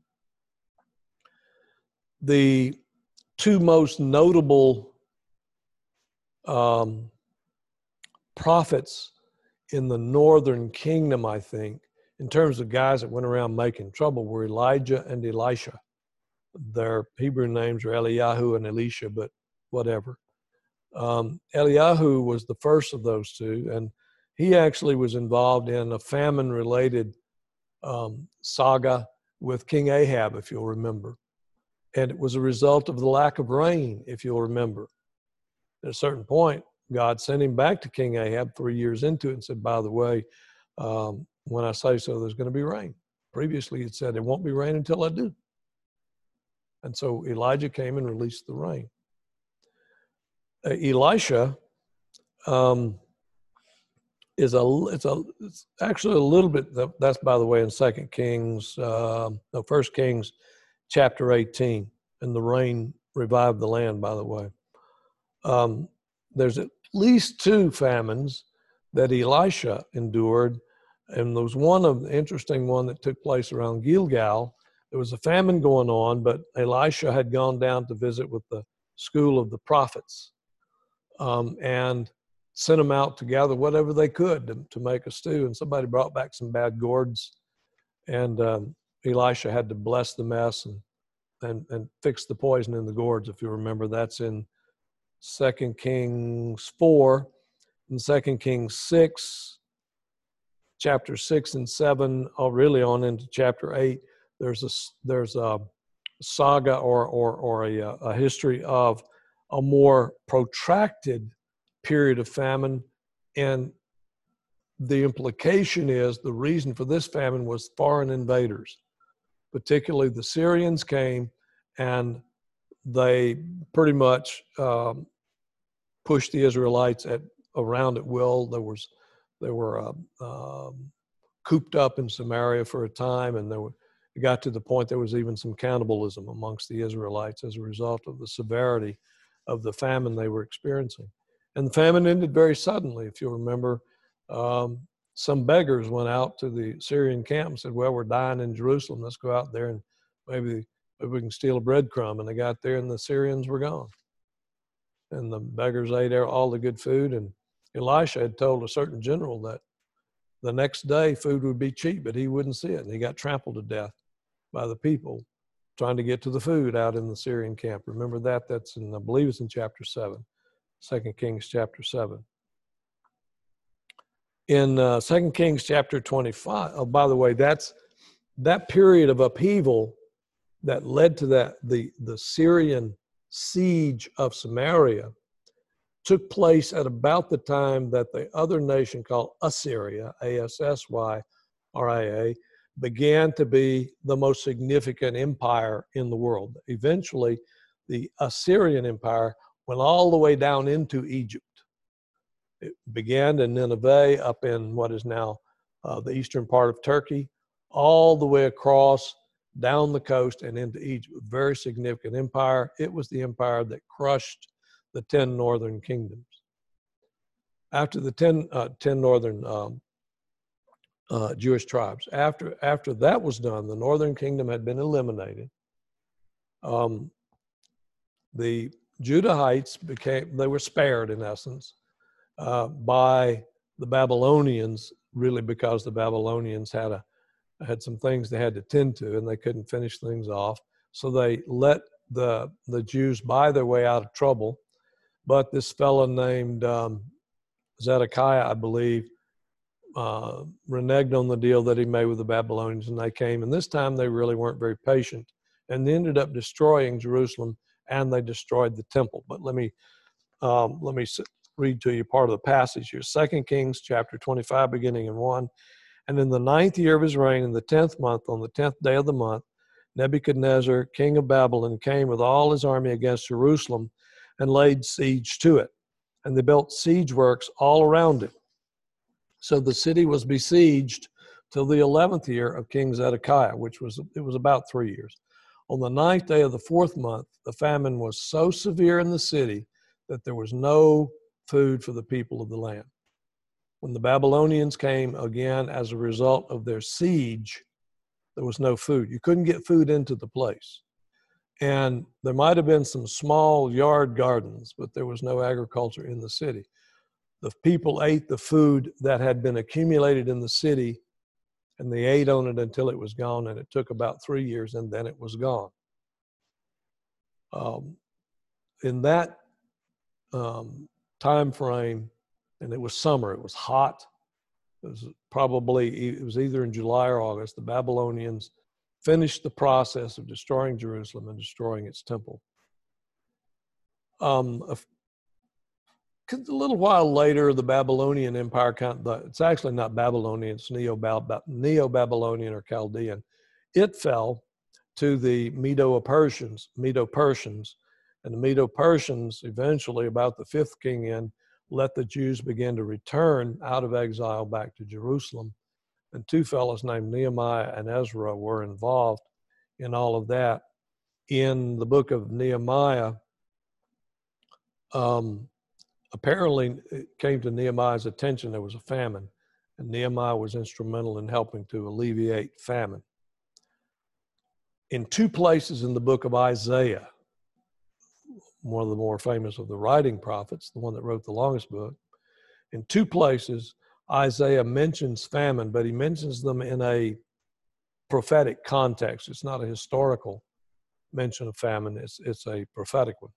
The 2 most notable prophets in the northern kingdom, I think, in terms of guys that went around making trouble, were Elijah and Elisha. Their Hebrew names are Eliyahu and Elisha, but whatever. Eliyahu was the first of those 2, and he actually was involved in a famine-related saga with King Ahab, if you'll remember. And it was a result of the lack of rain, if you'll remember. At a certain point, God sent him back to King Ahab 3 years into it and said, by the way, when I say so, there's going to be rain. Previously, it said, it won't be rain until I do. And so Elijah came and released the rain. Elisha it's actually a little bit, that's by the way in 1 Kings chapter 18, and the rain revived the land, by the way. There's at least 2 famines that Elisha endured, and there was one interesting one that took place around Gilgal. There was a famine going on, but Elisha had gone down to visit with the school of the prophets, and sent them out to gather whatever they could to make a stew. And somebody brought back some bad gourds, and Elisha had to bless the mess and fix the poison in the gourds. If you remember, that's in 2 Kings 4 and 2 Kings 6, chapter 6 and 7, really on into chapter 8. There's a saga or a history of a more protracted period of famine, and the implication is the reason for this famine was foreign invaders. Particularly the Syrians came, and they pretty much pushed the Israelites around at will. They were cooped up in Samaria for a time, and it got to the point there was even some cannibalism amongst the Israelites as a result of the severity of the famine they were experiencing. And the famine ended very suddenly. If you'll remember, some beggars went out to the Syrian camp and said, well, we're dying in Jerusalem. Let's go out there and maybe we can steal a breadcrumb. And they got there and the Syrians were gone. And the beggars ate all the good food. And Elisha had told a certain general that the next day food would be cheap, but he wouldn't see it. And he got trampled to death by the people trying to get to the food out in the Syrian camp. Remember that? That's I believe it's in chapter 7. 2 Kings chapter 7. In 2 Kings chapter 25, oh, by the way, that's that period of upheaval that led to the Syrian siege of Samaria took place at about the time that the other nation called Assyria, Assyrria, began to be the most significant empire in the world. Eventually, the Assyrian Empire went all the way down into Egypt. It began in Nineveh, up in what is now the eastern part of Turkey, all the way across, down the coast, and into Egypt. Very significant empire. It was the empire that crushed the 10 northern kingdoms. After the 10 northern Jewish tribes, after that was done, the northern kingdom had been eliminated. The Judahites they were spared in essence by the Babylonians, really because the Babylonians had some things they had to tend to, and they couldn't finish things off. So they let the Jews buy their way out of trouble. But this fellow named Zedekiah, I believe, reneged on the deal that he made with the Babylonians, and they came. And this time they really weren't very patient, and they ended up destroying Jerusalem, and they destroyed the temple. But let me read to you part of the passage here. 2 Kings chapter 25, beginning in 1. And in the 9th year of his reign, in the 10th month, on the 10th day of the month, Nebuchadnezzar, king of Babylon, came with all his army against Jerusalem and laid siege to it. And they built siege works all around it. So the city was besieged till the 11th year of King Zedekiah, it was about 3 years. On the 9th day of the 4th month, the famine was so severe in the city that there was no food for the people of the land. When the Babylonians came again as a result of their siege, there was no food. You couldn't get food into the place. And there might have been some small yard gardens, but there was no agriculture in the city. The people ate the food that had been accumulated in the city, and they ate on it until it was gone, and it took about 3 years, and then it was gone. In that time frame, and it was summer, it was hot, it was either in July or August, the Babylonians finished the process of destroying Jerusalem and destroying its temple. A little while later, the Babylonian Empire, it's actually not Babylonian, it's Neo-Babylonian or Chaldean. It fell to the Medo-Persians, and the Medo-Persians eventually, about the 5th king in, let the Jews begin to return out of exile back to Jerusalem. And 2 fellows named Nehemiah and Ezra were involved in all of that. In the book of Nehemiah, apparently it came to Nehemiah's attention there was a famine, and Nehemiah was instrumental in helping to alleviate famine. In 2 places in the book of Isaiah, one of the more famous of the writing prophets, the one that wrote the longest book, in 2 places, Isaiah mentions famine, but he mentions them in a prophetic context. It's not a historical mention of famine, it's a prophetic one.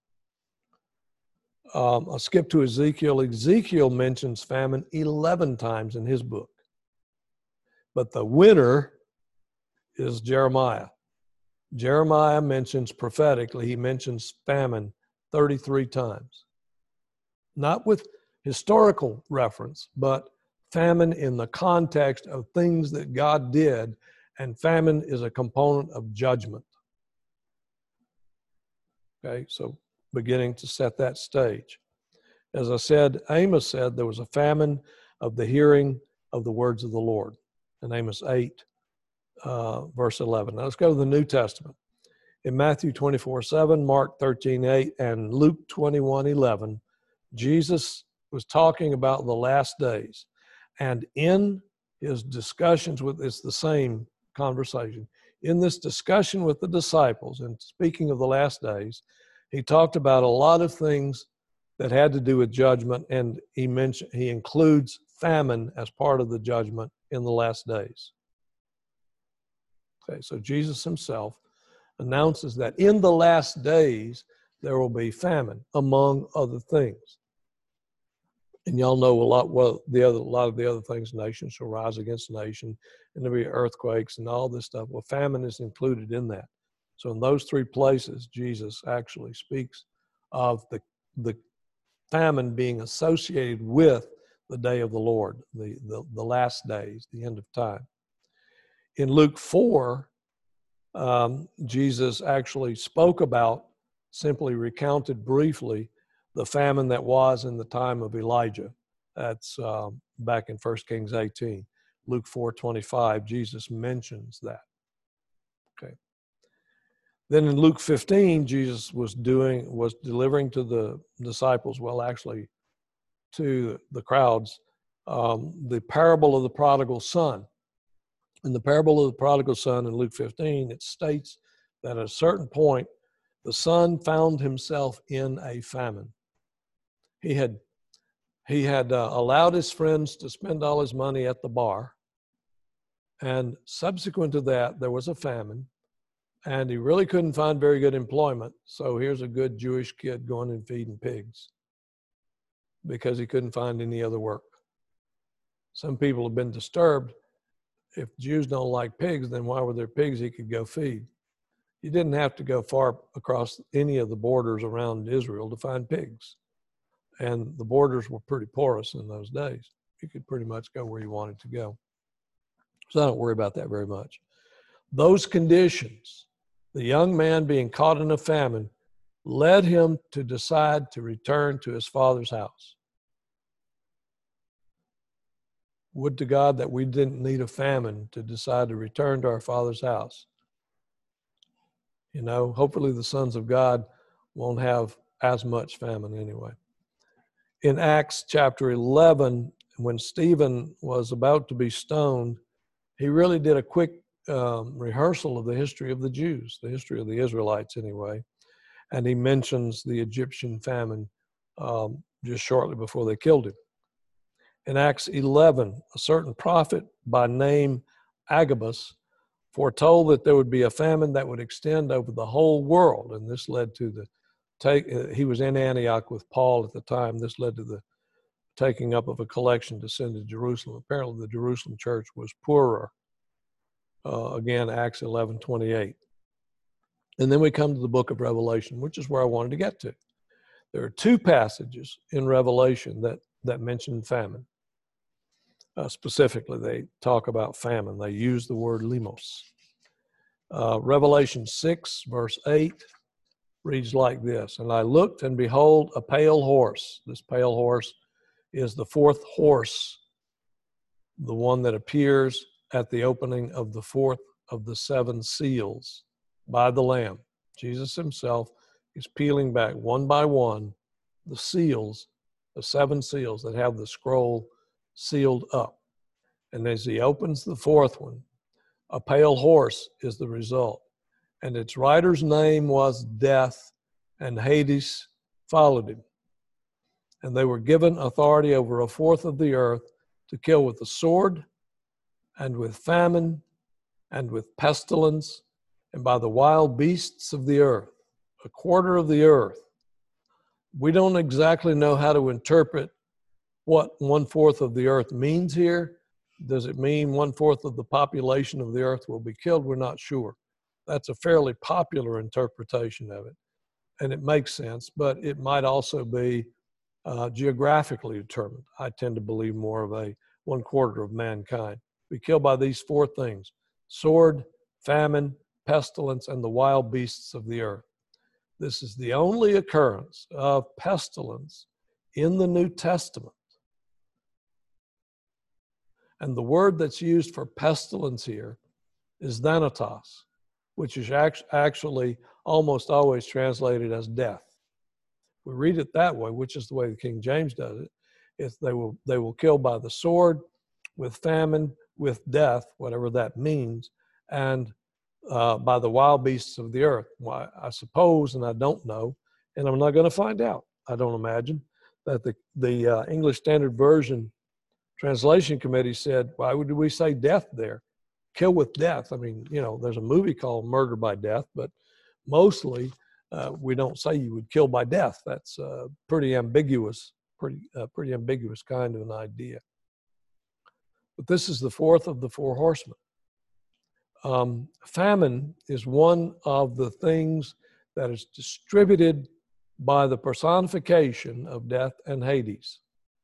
I'll skip to Ezekiel. Ezekiel mentions famine 11 times in his book. But the winner is Jeremiah. Jeremiah mentions prophetically, he mentions famine 33 times. Not with historical reference, but famine in the context of things that God did, and famine is a component of judgment. Okay, so beginning to set that stage. As I said, Amos said there was a famine of the hearing of the words of the Lord. In Amos 8, verse 11. Now let's go to the New Testament. In Matthew 24:7, Mark 13:8, and Luke 21:11, Jesus was talking about the last days. And in his discussions it's the same conversation. In this discussion with the disciples, and speaking of the last days, he talked about a lot of things that had to do with judgment, and he includes famine as part of the judgment in the last days. Okay, so Jesus himself announces that in the last days there will be famine, among other things. And y'all know a lot. Well, a lot of the other things. Nation shall rise against nation, and there'll be earthquakes and all this stuff. Well, famine is included in that. So in those three places, Jesus actually speaks of the famine being associated with the day of the Lord, the last days, the end of time. In Luke 4, Jesus actually spoke about, simply recounted briefly, the famine that was in the time of Elijah. That's back in 1 Kings 18. Luke 4:25, Jesus mentions that. Okay. Then in Luke 15, Jesus was delivering to the disciples, well, actually to the crowds, the parable of the prodigal son. In the parable of the prodigal son in Luke 15, it states that at a certain point, the son found himself in a famine. He had allowed his friends to spend all his money at the bar. And subsequent to that, there was a famine. And he really couldn't find very good employment. So here's a good Jewish kid going and feeding pigs because he couldn't find any other work. Some people have been disturbed. If Jews don't like pigs, then why were there pigs he could go feed? You didn't have to go far across any of the borders around Israel to find pigs. And the borders were pretty porous in those days. You could pretty much go where you wanted to go. So I don't worry about that very much. Those conditions, the young man being caught in a famine, led him to decide to return to his father's house. Would to God that we didn't need a famine to decide to return to our Father's house. You know, hopefully the sons of God won't have as much famine anyway. In Acts chapter 11, when Stephen was about to be stoned, he really did a quick rehearsal of the history of the Jews, the history of the Israelites anyway. And he mentions the Egyptian famine just shortly before they killed him. In Acts 11, a certain prophet by name Agabus foretold that there would be a famine that would extend over the whole world. And this led to he was in Antioch with Paul at the time. This led to the taking up of a collection to send to Jerusalem. Apparently the Jerusalem church was poorer. Again, Acts 11:28. And then we come to the book of Revelation, which is where I wanted to get to. There are two passages in Revelation that mention famine. Specifically, they talk about famine. They use the word limos. Revelation 6, verse 8 reads like this: "And I looked, and behold, a pale horse." This pale horse is the fourth horse, the one that appears at the opening of the fourth of the seven seals by the Lamb. Jesus himself is peeling back one by one the seals, the seven seals that have the scroll sealed up. And as he opens the fourth one, a pale horse is the result. And its rider's name was Death, and Hades followed him. And they were given authority over a fourth of the earth to kill with the sword, and with famine, and with pestilence, and by the wild beasts of the earth, a quarter of the earth. We don't exactly know how to interpret what 1/4 of the earth means here. Does it mean 1/4 of the population of the earth will be killed? We're not sure. That's a fairly popular interpretation of it, and it makes sense, but it might also be geographically determined. I tend to believe more of a 1/4 of mankind be killed by these four things: sword, famine, pestilence, and the wild beasts of the earth. This is the only occurrence of pestilence in the New Testament. And the word that's used for pestilence here is thanatos, which is actually almost always translated as death. We read it that way, which is the way the King James does it. If they will kill by the sword, with famine, with death, whatever that means, and by the wild beasts of the earth. Well, I suppose, and I don't know, and I'm not going to find out, I don't imagine, that the English Standard Version Translation Committee said, why would we say death there? Kill with death. I mean, you know, there's a movie called Murder by Death, but mostly we don't say you would kill by death. That's pretty ambiguous pretty ambiguous kind of an idea. But this is the fourth of the four horsemen. Famine is one of the things that is distributed by the personification of death and Hades.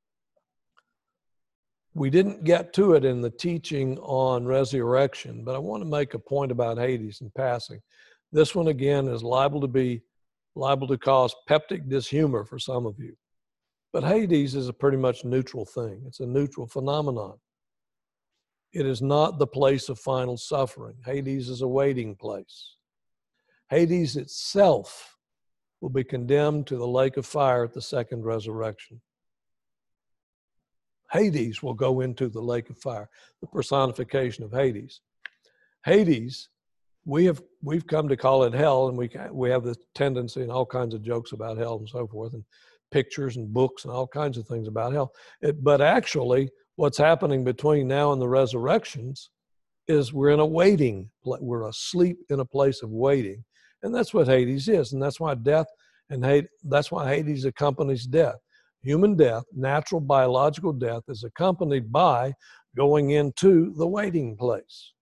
We didn't get to it in the teaching on resurrection, but I want to make a point about Hades in passing. This one, again, is liable to cause peptic dishumor for some of you. But Hades is a pretty much neutral thing. It's a neutral phenomenon. It is not the place of final suffering. Hades is a waiting place. Hades itself will be condemned to the lake of fire at the second resurrection. Hades will go into the lake of fire, the personification of Hades. Hades, we've come to call it hell, and we have the tendency and all kinds of jokes about hell and so forth, and pictures and books and all kinds of things about hell. But actually, what's happening between now and the resurrections is we're asleep in a place of waiting, and that's what Hades is, and that's why that's why Hades accompanies death. Human death, natural biological death, is accompanied by going into the waiting place.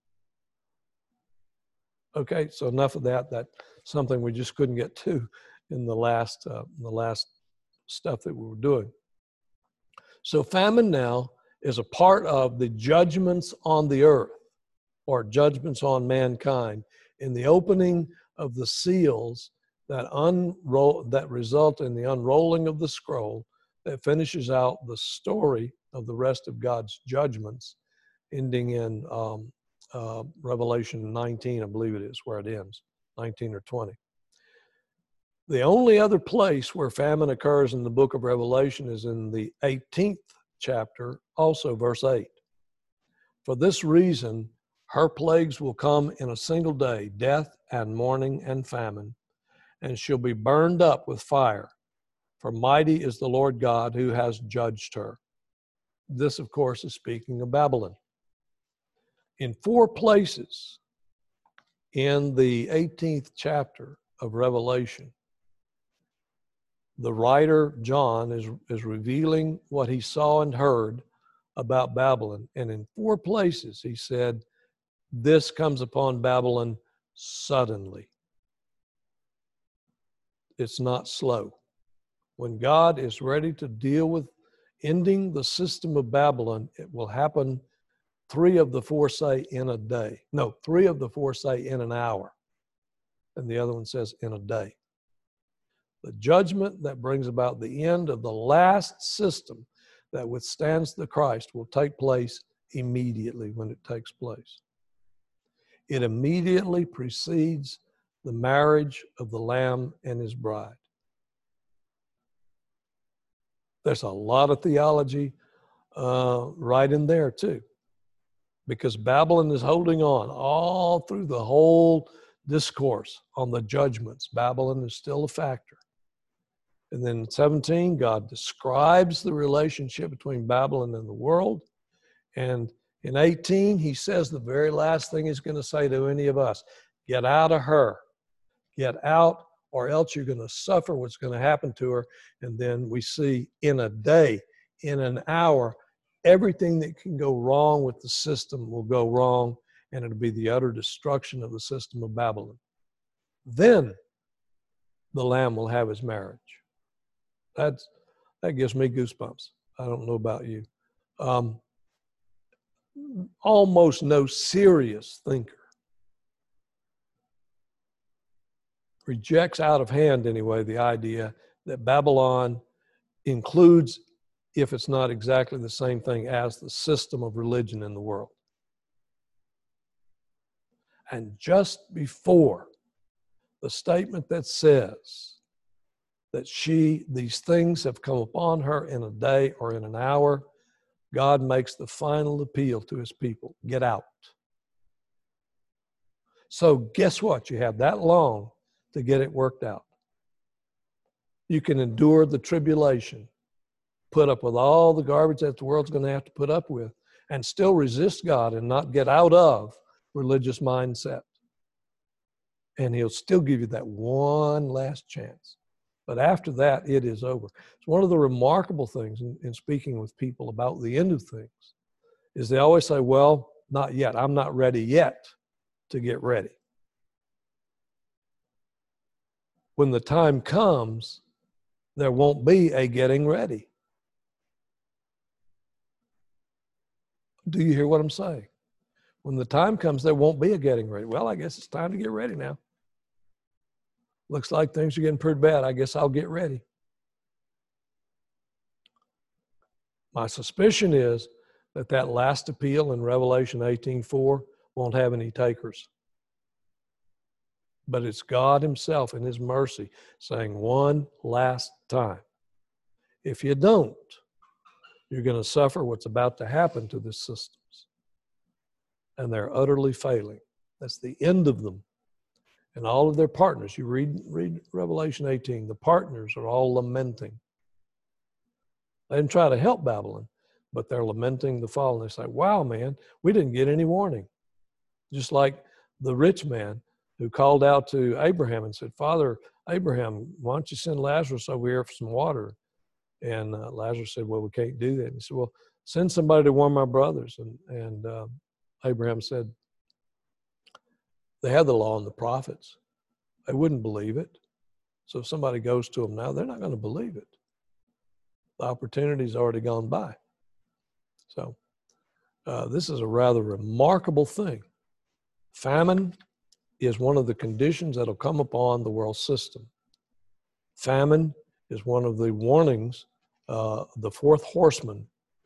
Okay, so enough of that. That's something we just couldn't get to in the last stuff that we were doing. So famine now is a part of the judgments on the earth, or judgments on mankind, in the opening of the seals that result in the unrolling of the scroll that finishes out the story of the rest of God's judgments, ending in Revelation 19, I believe it is, where it ends, 19 or 20. The only other place where famine occurs in the book of Revelation is in the 18th chapter, also verse 8. For this reason, her plagues will come in a single day, death and mourning and famine, and she'll be burned up with fire. For mighty is the Lord God who has judged her. This, of course, is speaking of Babylon. In 4 places in the 18th chapter of Revelation, the writer, John, is revealing what he saw and heard about Babylon. And in 4 places, he said, this comes upon Babylon suddenly. It's not slow. When God is ready to deal with ending the system of Babylon, it will happen, 3 of the 4 say in a day. No, 3 of the 4 say in an hour. And the other one says in a day. The judgment that brings about the end of the last system that withstands the Christ will take place immediately when it takes place. It immediately precedes the marriage of the Lamb and his bride. There's a lot of theology right in there too, because Babylon is holding on all through the whole discourse on the judgments. Babylon is still a factor. And then in 17, God describes the relationship between Babylon and the world. And in 18, he says the very last thing he's going to say to any of us: get out of her. Get out, or else you're going to suffer what's going to happen to her. And then we see in a day, in an hour, everything that can go wrong with the system will go wrong, and it'll be the utter destruction of the system of Babylon. Then the Lamb will have his marriage. That gives me goosebumps. I don't know about you. Almost no serious thinker rejects out of hand anyway the idea that Babylon includes, if it's not exactly the same thing as, the system of religion in the world. And just before the statement that says that these things have come upon her in a day or in an hour, God makes the final appeal to his people: get out. So guess what? You have that long to get it worked out. You can endure the tribulation, put up with all the garbage that the world's going to have to put up with, and still resist God and not get out of religious mindset. And he'll still give you that one last chance. But after that, it is over. It's one of the remarkable things in speaking with people about the end of things is they always say, well, not yet. I'm not ready yet to get ready. When the time comes, there won't be a getting ready. Do you hear what I'm saying? When the time comes, there won't be a getting ready. Well, I guess it's time to get ready now. Looks like things are getting pretty bad. I guess I'll get ready. My suspicion is that last appeal in Revelation 18:4 won't have any takers. But it's God himself in his mercy saying one last time. If you don't, you're going to suffer what's about to happen to the systems. And they're utterly failing. That's the end of them. And all of their partners, you read Revelation 18, the partners are all lamenting. They didn't try to help Babylon, but they're lamenting the fall. And they say, wow, man, we didn't get any warning. Just like the rich man who called out to Abraham and said, Father Abraham, why don't you send Lazarus over here for some water? And Lazarus said, well, we can't do that. And he said, well, send somebody to warn my brothers. And Abraham said, they had the law and the prophets. They wouldn't believe it. So if somebody goes to them now, they're not going to believe it. The opportunity's already gone by. So this is a rather remarkable thing. Famine is one of the conditions that will come upon the world system. Famine is one of the warnings, the fourth horseman,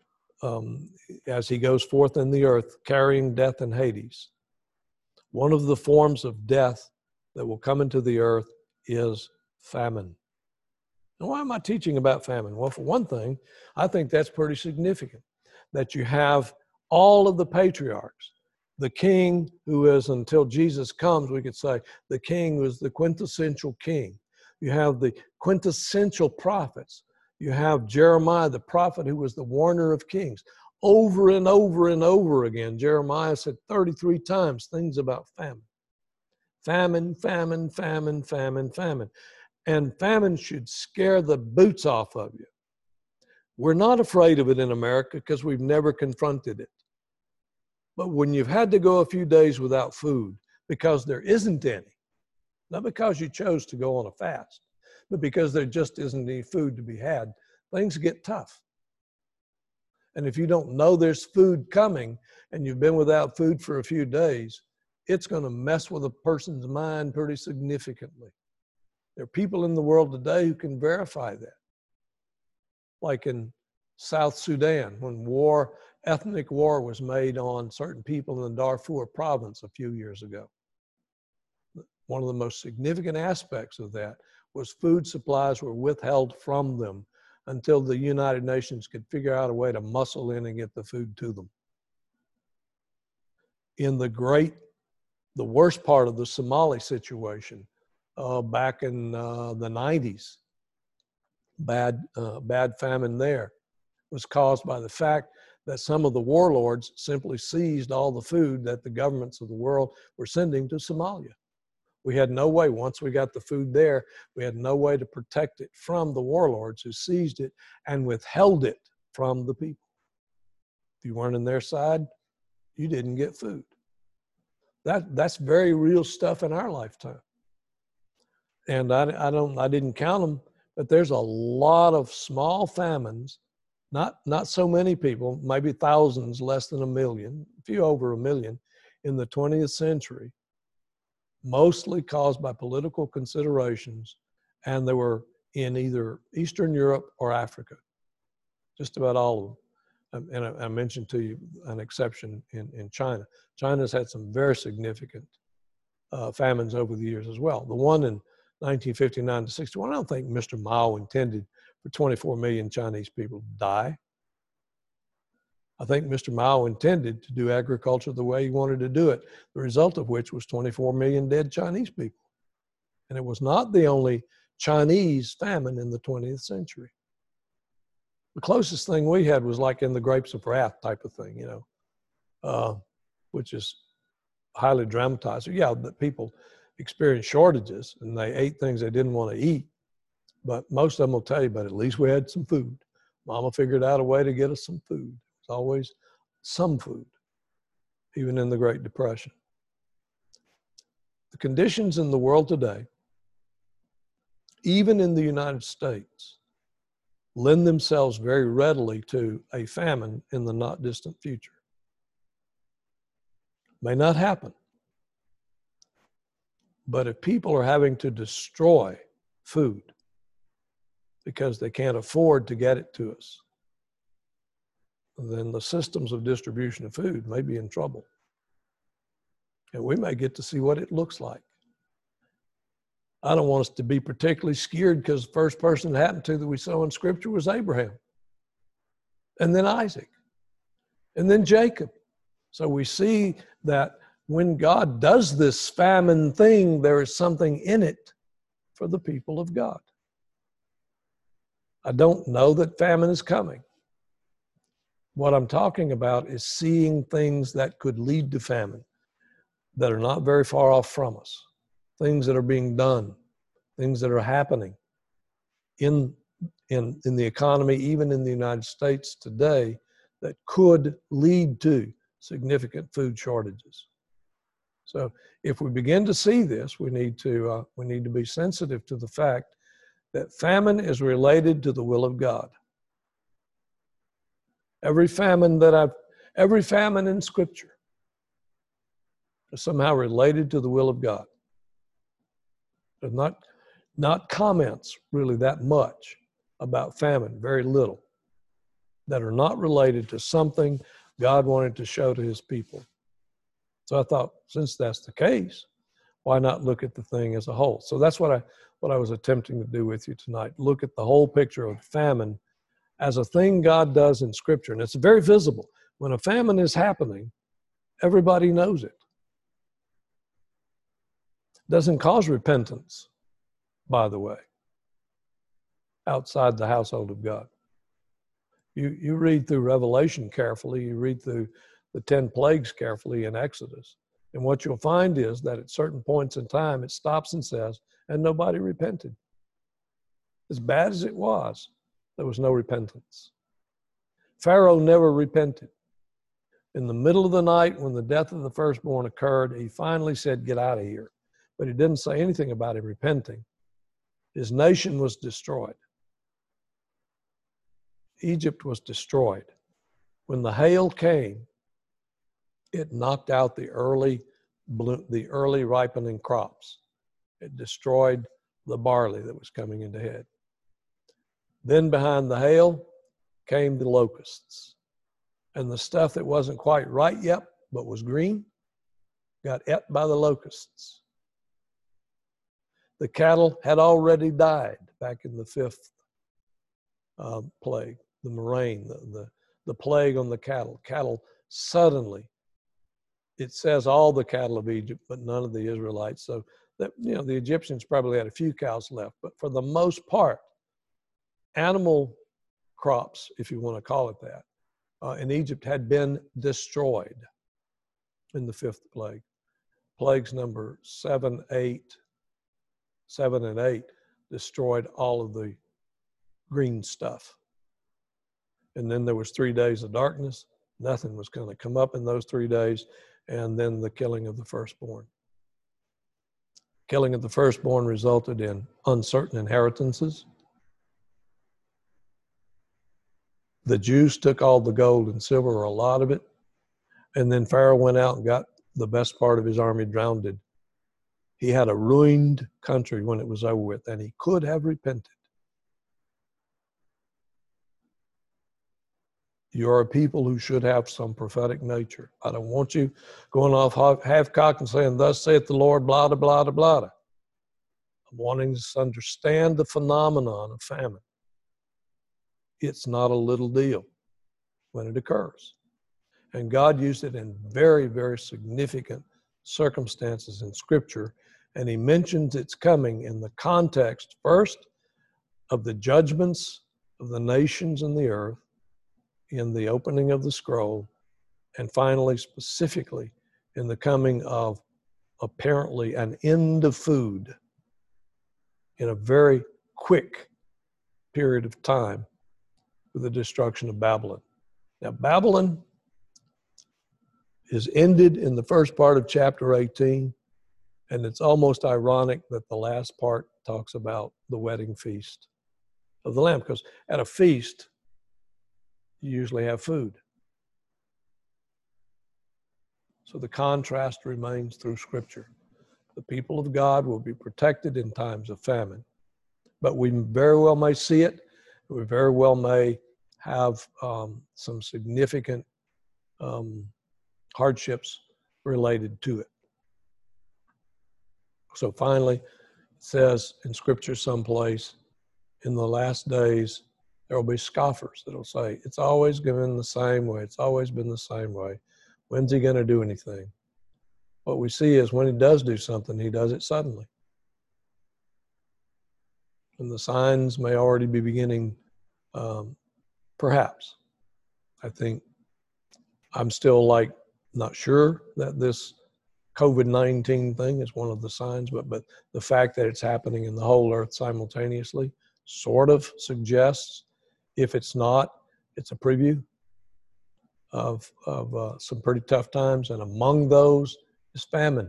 as he goes forth in the earth, carrying death and Hades. One of the forms of death that will come into the earth is famine. And why am I teaching about famine? Well, for one thing, I think that's pretty significant, that you have all of the patriarchs. The king who is, until Jesus comes, we could say, the king was the quintessential king. You have the quintessential prophets. You have Jeremiah, the prophet who was the warner of kings. Over and over and over again, Jeremiah said 33 times things about famine. Famine, famine, famine, famine, famine. And famine should scare the boots off of you. We're not afraid of it in America because we've never confronted it. But when you've had to go a few days without food because there isn't any, not because you chose to go on a fast, but because there just isn't any food to be had, things get tough. And if you don't know there's food coming and you've been without food for a few days, it's going to mess with a person's mind pretty significantly. There are people in the world today who can verify that. Like in South Sudan, when ethnic war was made on certain people in the Darfur province a few years ago. One of the most significant aspects of that was food supplies were withheld from them until the United Nations could figure out a way to muscle in and get the food to them. In the worst part of the Somali situation, back in the 90s, bad famine there was caused by the fact that some of the warlords simply seized all the food that the governments of the world were sending to Somalia. We had no way, once we got the food there, we had no way to protect it from the warlords who seized it and withheld it from the people. If you weren't on their side, you didn't get food. That's very real stuff in our lifetime. And I didn't count them, but there's a lot of small famines, not so many people, maybe thousands, less than 1 million, a few over 1 million in the 20th century, mostly caused by political considerations, and they were in either Eastern Europe or Africa, just about all of them. And I mentioned to you an exception in China. China's had some very significant famines over the years as well. The one in 1959 to 61, I don't think Mr. Mao intended for 24 million Chinese people to die. I think Mr. Mao intended to do agriculture the way he wanted to do it, the result of which was 24 million dead Chinese people. And it was not the only Chinese famine in the 20th century. The closest thing we had was like in the Grapes of Wrath type of thing, which is highly dramatized. Yeah, but people experienced shortages and they ate things they didn't want to eat. But most of them will tell you, but at least we had some food. Mama figured out a way to get us some food. There's always some food, even in the Great Depression. The conditions in the world today, even in the United States, lend themselves very readily to a famine in the not distant future. May not happen. But if people are having to destroy food because they can't afford to get it to us, then the systems of distribution of food may be in trouble. And we may get to see what it looks like. I don't want us to be particularly scared because the first person it happened to that we saw in Scripture was Abraham, and then Isaac, and then Jacob. So we see that when God does this famine thing, there is something in it for the people of God. I don't know that famine is coming. What I'm talking about is seeing things that could lead to famine that are not very far off from us, things that are being done, things that are happening in the economy, even in the United States today, that could lead to significant food shortages. So if we begin to see this, we need to be sensitive to the fact that famine is related to the will of God. Every famine in Scripture is somehow related to the will of God. There's not comments really that much about famine, very little, that are not related to something God wanted to show to his people. So I thought, since that's the case, why not look at the thing as a whole? So that's what I was attempting to do with you tonight. Look at the whole picture of famine as a thing God does in Scripture. And it's very visible. When a famine is happening, everybody knows it. It doesn't cause repentance, by the way, outside the household of God. You read through Revelation carefully, you read through the 10 plagues carefully in Exodus, and what you'll find is that at certain points in time, it stops and says, and nobody repented. As bad as it was, there was no repentance. Pharaoh never repented. In the middle of the night, when the death of the firstborn occurred, he finally said, get out of here. But he didn't say anything about him repenting. His nation was destroyed. Egypt was destroyed. When the hail came, it knocked out the early ripening crops. It destroyed the barley that was coming into head. Then behind the hail came the locusts. And the stuff that wasn't quite right yet, but was green, got ate by the locusts. The cattle had already died back in the 5th plague, the murrain, the plague on the cattle. Cattle suddenly, it says all the cattle of Egypt, but none of the Israelites. So that, the Egyptians probably had a few cows left, but for the most part, animal crops, if you want to call it that, in Egypt had been destroyed in the 5th plague. Plagues number 7 and 8 destroyed all of the green stuff. And then there was 3 days of darkness. Nothing was going to come up in those 3 days. And then the killing of the firstborn. Killing of the firstborn resulted in uncertain inheritances. The Jews took all the gold and silver, or a lot of it. And then Pharaoh went out and got the best part of his army drowned. He had a ruined country when it was over with, and he could have repented. You are a people who should have some prophetic nature. I don't want you going off half-cocked and saying, thus saith the Lord, blah, blah, blah, blah. I'm wanting to understand the phenomenon of famine. It's not a little deal when it occurs. And God used it in very, very significant circumstances in Scripture. And he mentions its coming in the context, first, of the judgments of the nations and the earth, in the opening of the scroll, and finally, specifically, in the coming of apparently an end of food in a very quick period of time with the destruction of Babylon. Now, Babylon is ended in the first part of chapter 18, and it's almost ironic that the last part talks about the wedding feast of the Lamb, because at a feast, you usually have food. So the contrast remains through Scripture. The people of God will be protected in times of famine, but we very well may see it. We very well may have some significant hardships related to it. So finally, it says in Scripture someplace, in the last days, there will be scoffers that will say, it's always been the same way. It's always been the same way. When's he going to do anything? What we see is when he does do something, he does it suddenly. And the signs may already be beginning, perhaps. I think I'm still not sure that this COVID-19 thing is one of the signs, but the fact that it's happening in the whole earth simultaneously sort of suggests, if it's not, it's a preview of some pretty tough times, and among those is famine.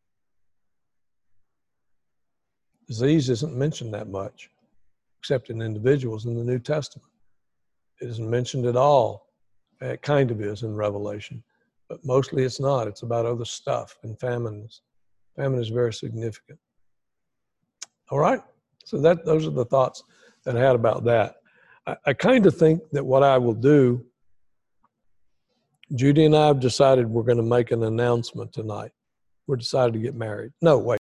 Disease isn't mentioned that much, except in individuals in the New Testament. It isn't mentioned at all. It kind of is in Revelation, but mostly it's not. It's about other stuff, and famine is very significant. All right, so those are the thoughts that I had about that. I kind of think that what I will do, Judy and I have decided we're going to make an announcement tonight. We're decided to get married. No, wait.